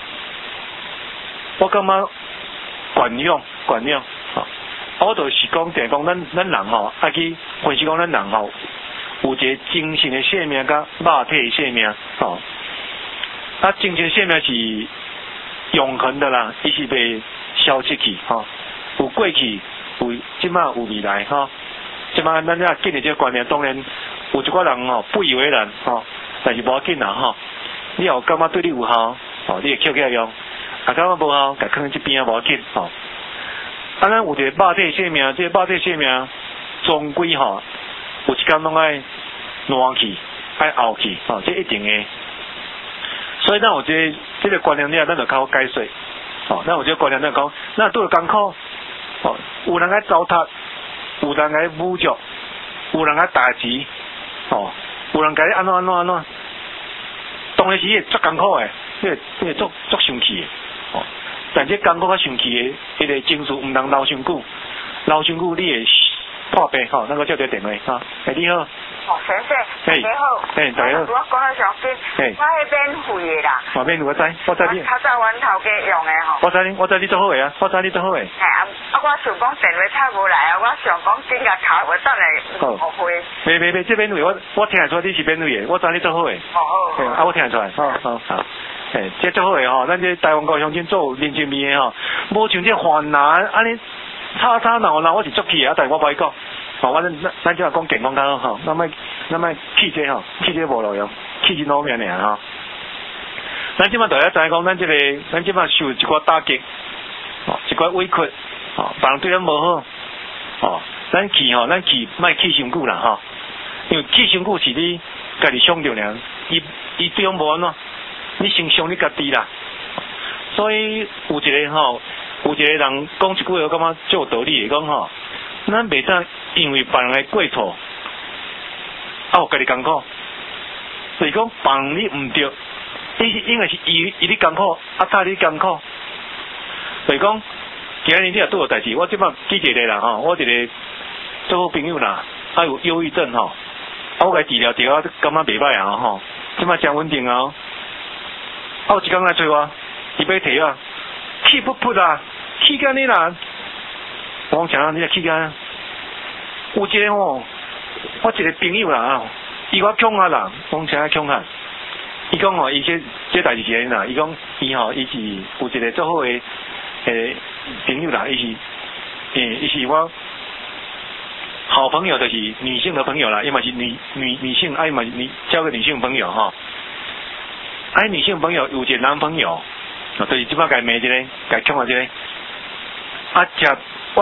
我感觉管用我就是讲定讲咱人爱去分析讲咱人有一个精神的生命甲肉体的生命精神生命是永恒的啦，伊是袂消失去有过去，有即马有未来即马咱要建立这个观念，当然有一寡人不以为然但是无要紧啦你有感觉对你有效你会捡起来用，感觉无效，甲放在一边无要紧咱有一个肉体生命，这个肉体生命终归有一天拢爱烂去，爱拗去这一定的。所以咱有这个观念了，咱就较好解释咱有这个观念，咱讲，咱拄着艰苦有人爱糟蹋，有人爱侮辱，有人爱打击有人甲你安怎，当然是会足艰苦的，你会足生气的但这艰苦甲生气的迄个情绪毋通留伤久，你会破病那个叫做电话你好。 先生，大家好。 大家好。 我讲了上紧，我迄免费的啦。 免费，我知你。 较早阮头家用的我知你做好的我知你做好的。 我想讲电话插无来我想讲紧甲头，我等下误会。 没，这免费，我听得出你是免费的，我知你做好的。 好。 我听得出来。好。这做好的咱这台湾高乡亲做人情味的无像这患难安尼吵闹，我是足气的但是我不爱讲。咱只要讲健康较好咱莫气这无路用，气这老命尔咱即摆大家知影讲，咱即摆受一寡打击一寡委屈别人对咱无好咱气莫气伤久啦因为气伤久是你家己伤着尔，伊对咱无安怎，你先伤你家己啦。所以有一个人讲一句话，我感觉最有道理的讲咱袂当因为别人的过错有家己艰苦，就是讲别人你毋对，因为是伊你艰苦早你艰苦，就是讲今日你若拄到代志，我即摆记一个啦我一个做好朋友啦有忧郁症我甲治疗我感觉袂歹即摆真稳定有一天来找我，伊要摕我气不噗啦，气干你啦。我讲你气干，有一个我一个朋友啦伊我强啊啦，我请他强啊。伊讲伊这代志是安啦，伊讲伊是有一个做好的朋友啦，伊是我好朋友，就是女性的朋友啦，因为是女性，嘛你交个女性朋友女性朋友有一个男朋友，就是即摆甲骂一个，甲强啊一个，食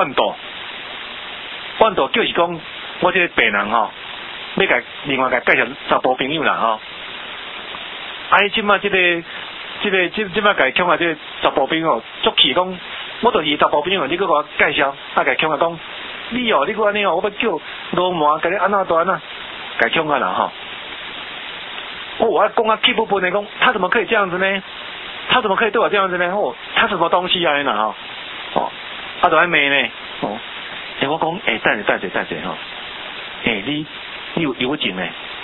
万度就是讲，我这个病人要甲另外甲介绍查甫朋友啦即摆即摆甲强啊这个查甫朋友足气讲， 我就是查甫朋友，你搁我介绍，甲强啊讲，你哦，你搁安尼哦，我要叫罗马，甲你安怎安怎，甲强啊啦吼。我讲啊，气不不的讲，他怎么可以这样子呢？他怎么可以对我这样子呢？哦，他什么东西啊？那哈，哦，他都还没呢，哦，我讲，等者吼，你有情呢，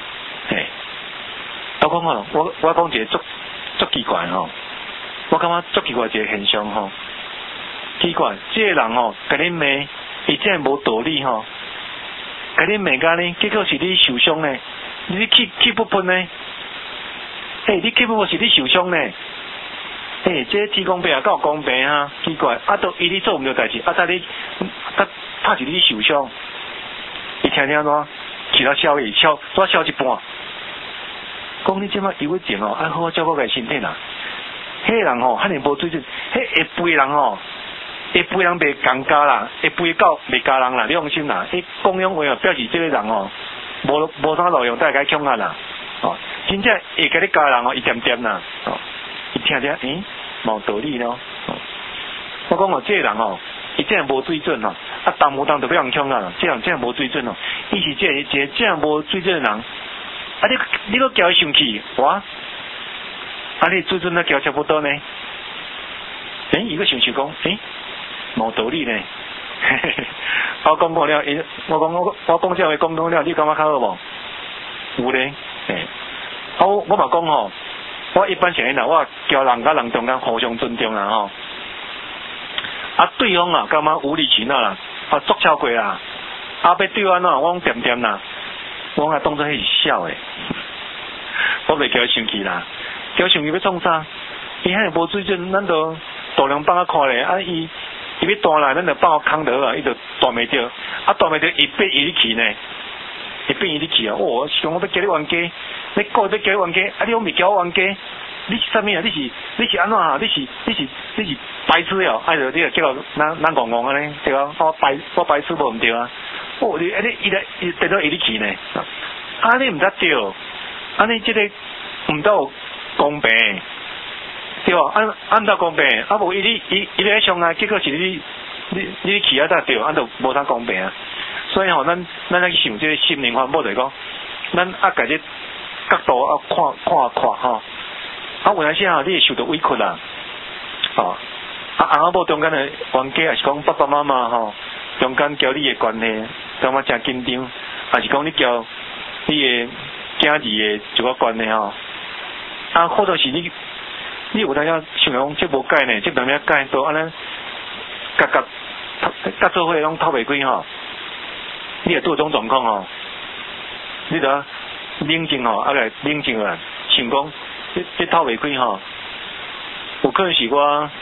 我讲吼，我讲一个足奇怪吼，我感觉足奇怪一个现象吼，奇怪，这个人吼，甲你骂，伊真系无道理吼，甲你骂甲呢，结果是你受伤呢，你气不喷呢？你气不是你受伤呢？这天公伯啊，够公平啊，奇怪，都伊你做唔到代志，但你他是你受伤，伊听怎，其他消一消一半，讲你即摆有情哦，好好照顾家身体啦。迄个人吼，汉尼无水准，迄会肥人吼，会肥人袂共家啦，会肥狗袂家人啦，你放心啦。迄讲样话哦，表示这个人哦，无啥路用，大概强啊啦。哦，真正会甲你家人哦，一点点啦。哦，伊听，冇道理咯。哦，我讲哦，这个人哦，伊真系无水准哦，当无当就要人强啊，这样真系无水准哦。伊是一个这样无水准的人，你搁叫伊生气，哇！你水准都叫差不多呢？伊个想讲，冇道理呢。我讲过了，我讲这话讲过了，你感觉较好无？有咧，我嘛讲吼，我一般性啦，我交人甲人中间互相尊重啦吼。对方啊，感觉无理取闹啦，足超过啦，要对我喏，我讲点啦，我当作迄是笑诶，我袂叫伊生气啦。叫生气要创啥？伊遐无水准，咱就大量放啊看咧。伊要弹来，咱就放空倒啊，伊就弹袂着。弹袂着，伊变伊去呢？伊变伊去啊！我想我要叫你冤家，你讲要叫你冤家，你讲未叫我冤家，你是啥物啊？你是安怎啊？你是白痴哦！就你就叫咱戆戆安尼，对啊？我白痴无毋对啊！伊得到伊去呢？你毋得对，安尼即个毋得公平，对吧？按照公平，无伊咧伤害，结果是你去对，就无啥公平啊。所以吼，咱来想这个心灵环保就是讲，咱甲这角度看吼。有阵时吼，你会受到委屈啦，翁仔某中间的冤家，也是讲爸爸妈妈吼，中间交你的关系，感觉真紧张，还是讲你交你的囝儿的这个关系吼。或者是你有当下想讲这无改呢，这两面改都安尼，甲做伙拢透袂开吼，你会拄种状况吼，你得冷静吼，来冷静啊，想讲这透袂开吼，有可能是我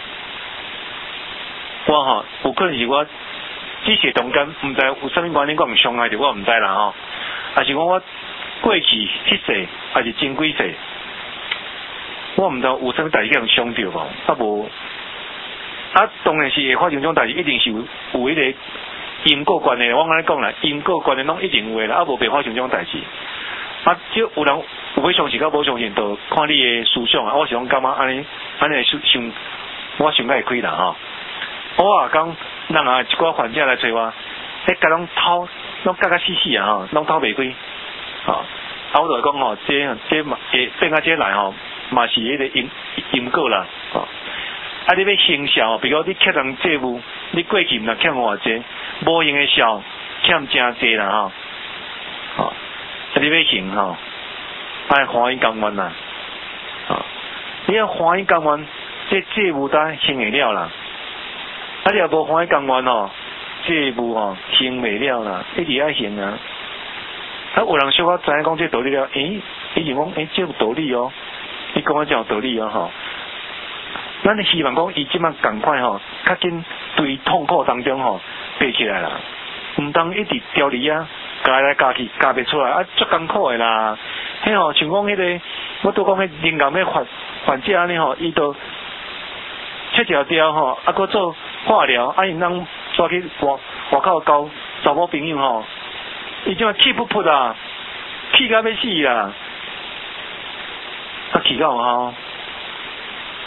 吼，有可能是我这些中间毋知有啥物原因，我毋伤害着我毋知啦吼，还是讲我过去迄世还是前几世。我毋知有啥物代志叫人伤着无，无。当然是会发生种代志，一定是有迄个因果关系。我安尼讲啦，因果关系拢一定有诶啦，无袂发生种代志。只有人有要相信，甲无相信，就看你诶思想啊。我是讲感觉安尼想，我想会开啦吼。我也讲，人啊一寡患者来找我，甲拢甲死死啊吼，拢透袂开。我就讲吼，这嘛变啊这来吼。嘛是迄个因果啦，你要行孝，比如你欠人债务，你过去若欠偌济，无用的孝欠真济啦你要行爱欢喜甘愿啦，你要欢喜甘愿，这债务才行会了啦。你若无欢喜甘愿债务行袂了啦，一直爱行啊。有人小可知影讲这道理了，伊就讲这有道理哦。你讲我真有道理吼，咱希望讲伊即摆赶快较紧对痛苦当中爬起来啦，毋通一直调离啊，加来加去加袂出来足艰苦的啦。像讲迄个，我拄讲迄灵感迄患者安尼伊都切条条搁做化疗，因人抓去外口交查某朋友伊即摆气不噗啊，气到要死啦。气到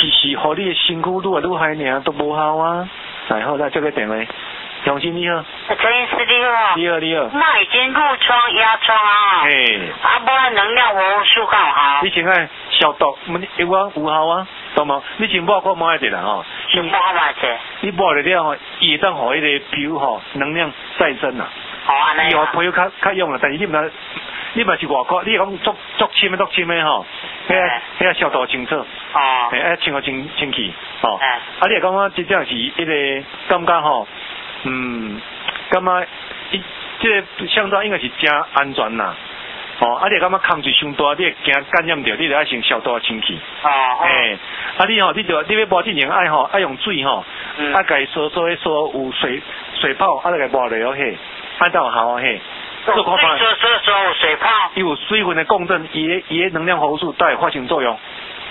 是，互你的身躯愈来愈害尔，都无效啊。来好，来接个电话。雄心你好， 陈医师你好， 你好你好， 那已经褥疮压疮啊， 嘿， 无能量活术够好， 你先爱消毒，有效啊，懂无？你先抹一下啦吼， 先抹一下， 你抹了了吼，伊会当互迄个皮肤吼能量再生啦， 好安尼， 以后皮肤较用啦，但是你嘛是外国，你讲足深的吼，遐消毒清楚， 哦， 爱清气，吼，你会感觉真正是迄个感觉吼。感觉这个香皂应该是真安全啦。你感觉空气伤大，你会惊感染着，你就爱先消毒清气。你要抹之前爱用水甲伊烧有水泡，就甲抹落去，才有效啊嘿。 做有水泡， 伊有水分的共振，伊的能量活素才会发生作用。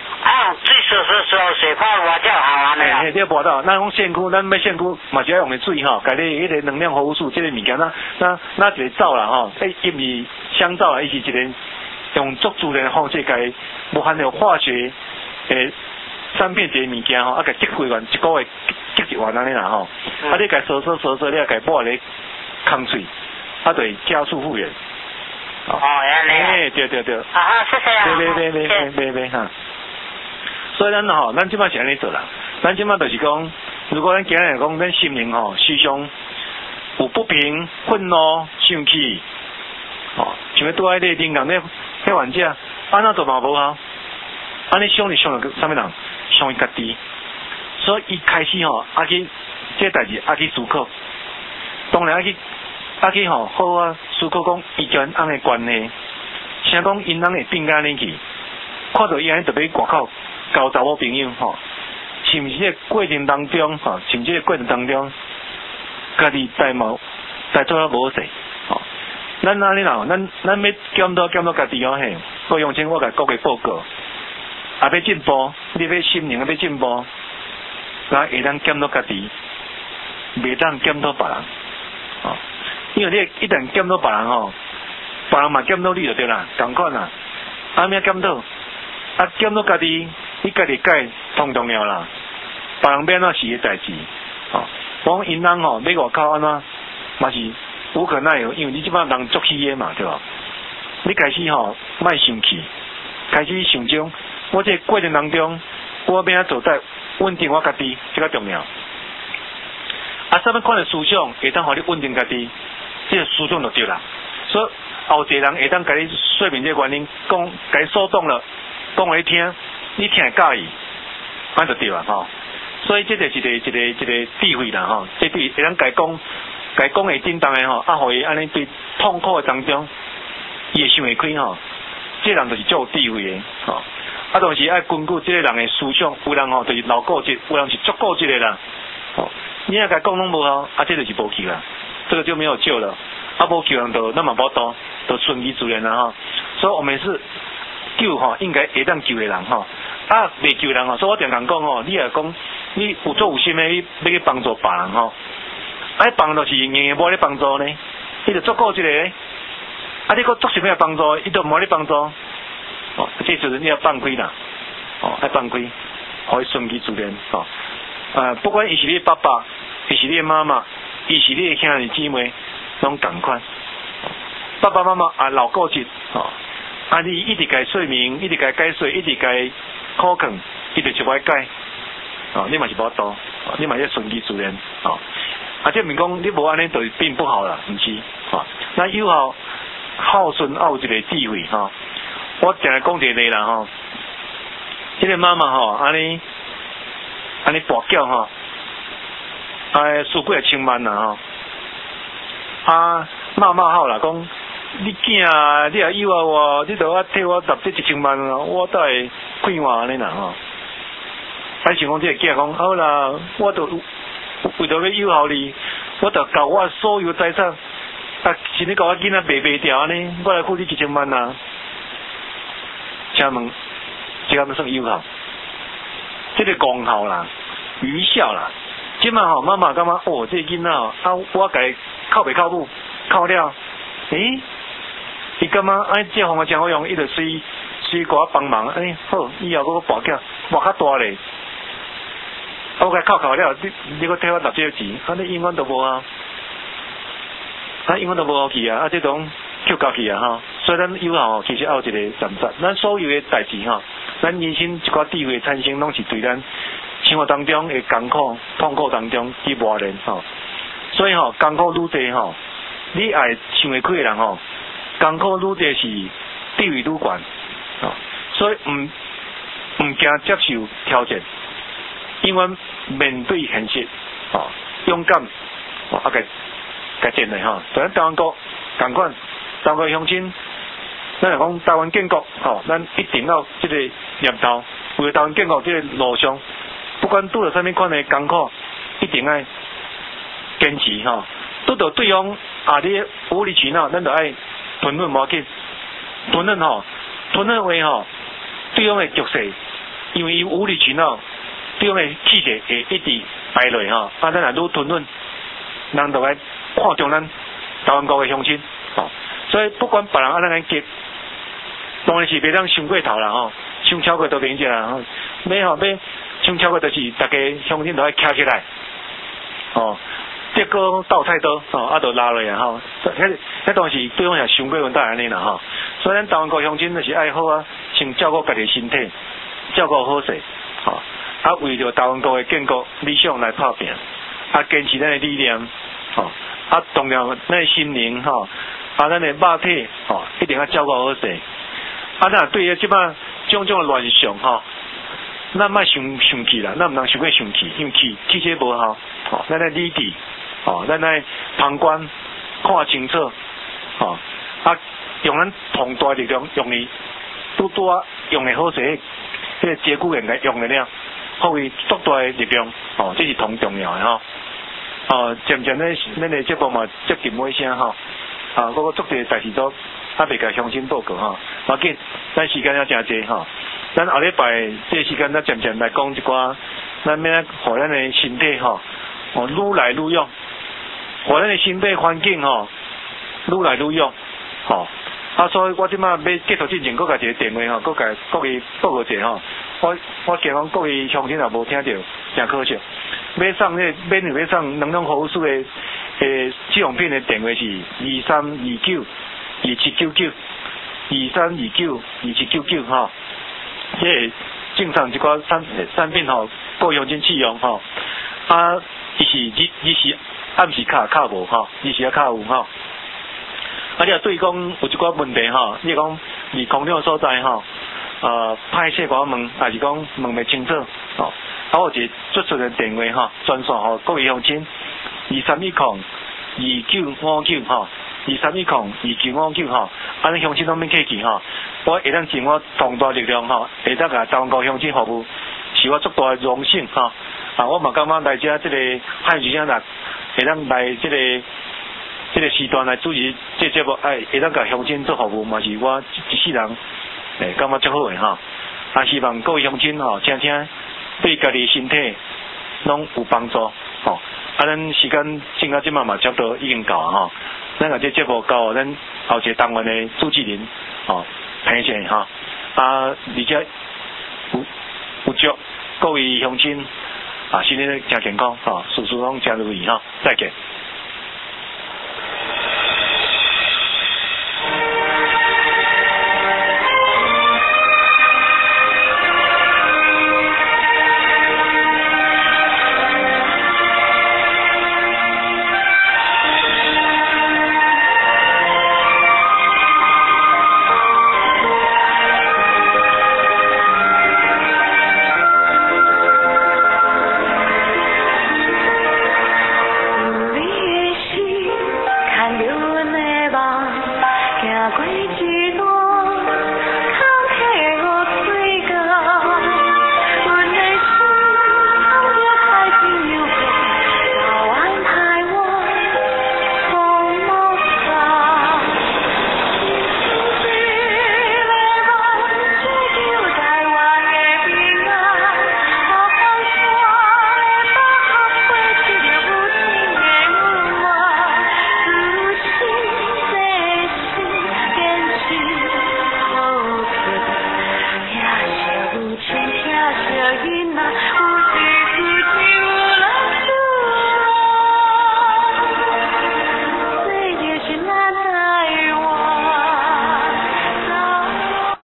水泡我就好啊， 你要抹到，咱讲线躯，咱要线躯嘛是要用的水甲你迄个能量活素这个物件，那一个皂啦伊不是香皂啦，伊是一个用足自然的方式甲伊无含有化学三片一个物件甲积回完一个月积一完安尼啦你甲烧，你也甲抹咧空水，就会加速复原。 安尼。 对。 谢谢啊。 对哈。所以咱即摆是安尼做啦。咱即摆就是讲，如果咱今日讲咱心灵时常有不平、愤怒、生气，像拄仔迄个灵感迄患者，安怎做嘛无效？安尼伤了啥物人？伤伊家己。所以伊开始去这代志去思考，当然去好啊思考讲伊甲因翁的关系，啥讲因翁会变安尼去，看到伊安尼特别外口。交查某朋友甚至个过程当中家己代做啊无势咱安尼啦，咱要检讨家己嘿，我用前我甲各个报告，要进步，你要心灵要进步，那会当检讨家己，袂当检讨别人因为你一旦检讨别人别人嘛检讨你就对啦，同款啦，安怎检讨？检讨家己。你家己改同重要啦，别人变怎是个代志，我讲因翁要外口安怎嘛是无可奈何，因为你即摆人足气的嘛，对吧？你开始莫生气，开始想种，我这过程当中，我变做在稳定我家己，这个重要。什么款的思想会当互你稳定家己，这个思想就对啦。所以后一个人会当甲你说明这个原因，讲甲你所动了，讲互你听。你听会介意，安就对啦所以这就是一个智慧啦这对会当甲讲会叮当的互伊安尼对痛苦的当中，伊会想会开这人就是足有智慧的同时爱根据这个人的思想，有人就是老固执，有人是足固执的啦你若甲讲拢无效，这就是无救啦，这个就没有救了，无救人就那么无多，就顺其自然啦所以我们是救应该会当救的人未救人所以我常常讲你也讲你有做有心的，你要去帮助别人帮就是硬硬无咧帮助呢，你就足够一个你佫足想要帮助，伊就无咧帮助这就是你要放开啦要放开，可以顺其自然不管伊是你爸爸，伊是你妈妈，伊是你的兄弟姊妹，拢同款爸爸妈妈老固执你一直该说明，一直该解说，一直该考劝，一直就爱改你嘛是无多你嘛要顺其自然这唔讲你无安尼就变不好啦，唔是那有孝顺有一个智慧我常来讲一个例啦这个妈妈安尼跋筊输几个千万啦骂好啦讲。你囝，你也诱惑我，你都替我拿这1000万我才会快活安尼啦想讲这个囝讲好啦，我都为着要诱惑你，我就交我所有财产，是你甲我囡仔卖掉安尼，我来付你1000万请问，这个算诱惑？这个功效啦，愚孝啦。即摆妈妈感觉这个囡仔我甲伊靠袂靠母，靠了，伊感觉这方法真好用，伊就随我帮忙，好，以后我跋筊跋较大咧， 我甲扣了，你搁替我60这个钱，你永远都无啊，永远都无去啊，这种扣交去啊哈。所以咱以后其实要有一个站站，咱所有的代志哈，咱人生一寡智慧产生，拢是对咱生活当中的艰苦、痛苦当中去磨练哈。所以艰苦愈多哈，你爱想会开的人艰苦愈多是地位愈悬所以唔惊接受挑战。永远面对现实，勇敢，甲真诶咱台湾国同款，台湾乡亲，咱来讲台湾建国，咱一定要这个念头，为台湾建国这个路上，不管拄到什么款的艰苦，一定要坚持拄到对方你无理取闹，咱就爱吞忍无要紧，吞忍话对方会局势，因为伊无理取闹。对方的气势会一直败落咱若愈吞忍，人就来看中咱台湾国的乡亲所以不管别人怎样急，当然是袂当伤过头啦伤超过都免者啦要伤超过就是大家乡亲都要徛起来结果倒菜刀就拉落啊迄当时对方也伤过阮大安尼啦所以咱台湾国乡亲就是爱好先照顾家己身体，照顾好势为着台湾国的建国理想来打拼，坚持咱的理念，当然咱的心灵，咱的肉体，一定要照顾好势。若对于即摆种的乱象，咱莫生气啦，咱毋通伤过生气，因为气势无效，咱来理智，咱来旁观，看清楚，用咱庞大力量，用伊拄用的好势，迄个节骨眼用的了。发挥足大的力量，这是同重要的渐渐咧，咱的节目嘛接近尾声我足侪代志都未甲乡亲报告无要紧，咱时间也真济咱后礼拜这时间咱渐渐来讲一寡，咱要互咱的身体愈来愈勇，互咱的身体环境愈来愈勇所以我即摆要继续进前，搁甲一个电话搁甲各位报告一下我惊讲各位乡亲也无听到，真可惜。要送免费要送能量护肤素的试用品的电话是23292799，23292799这赠送一寡产品各乡亲试用伊是暗时卡无伊是卡有你若对讲有一寡问题你讲离空调所在歹势甲我问，还是讲问袂清楚我有一个专属的电话专线各位乡亲2310295923102959咱乡亲拢免客气我会当尽我庞大力量会当甲台湾国乡亲服务，是我足大的荣幸我嘛感觉来遮这个汉语乡人会当来这个时段来主持这节目，会当甲乡亲做服务，嘛是我一世人感觉足好的希望各位乡亲听听，对家己身体拢有帮助咱时间剩到即嘛差不多已经够咱把这节目交咱后一个单元的主持人评审而且有祝各位乡亲身体真健康事事拢真如意再见。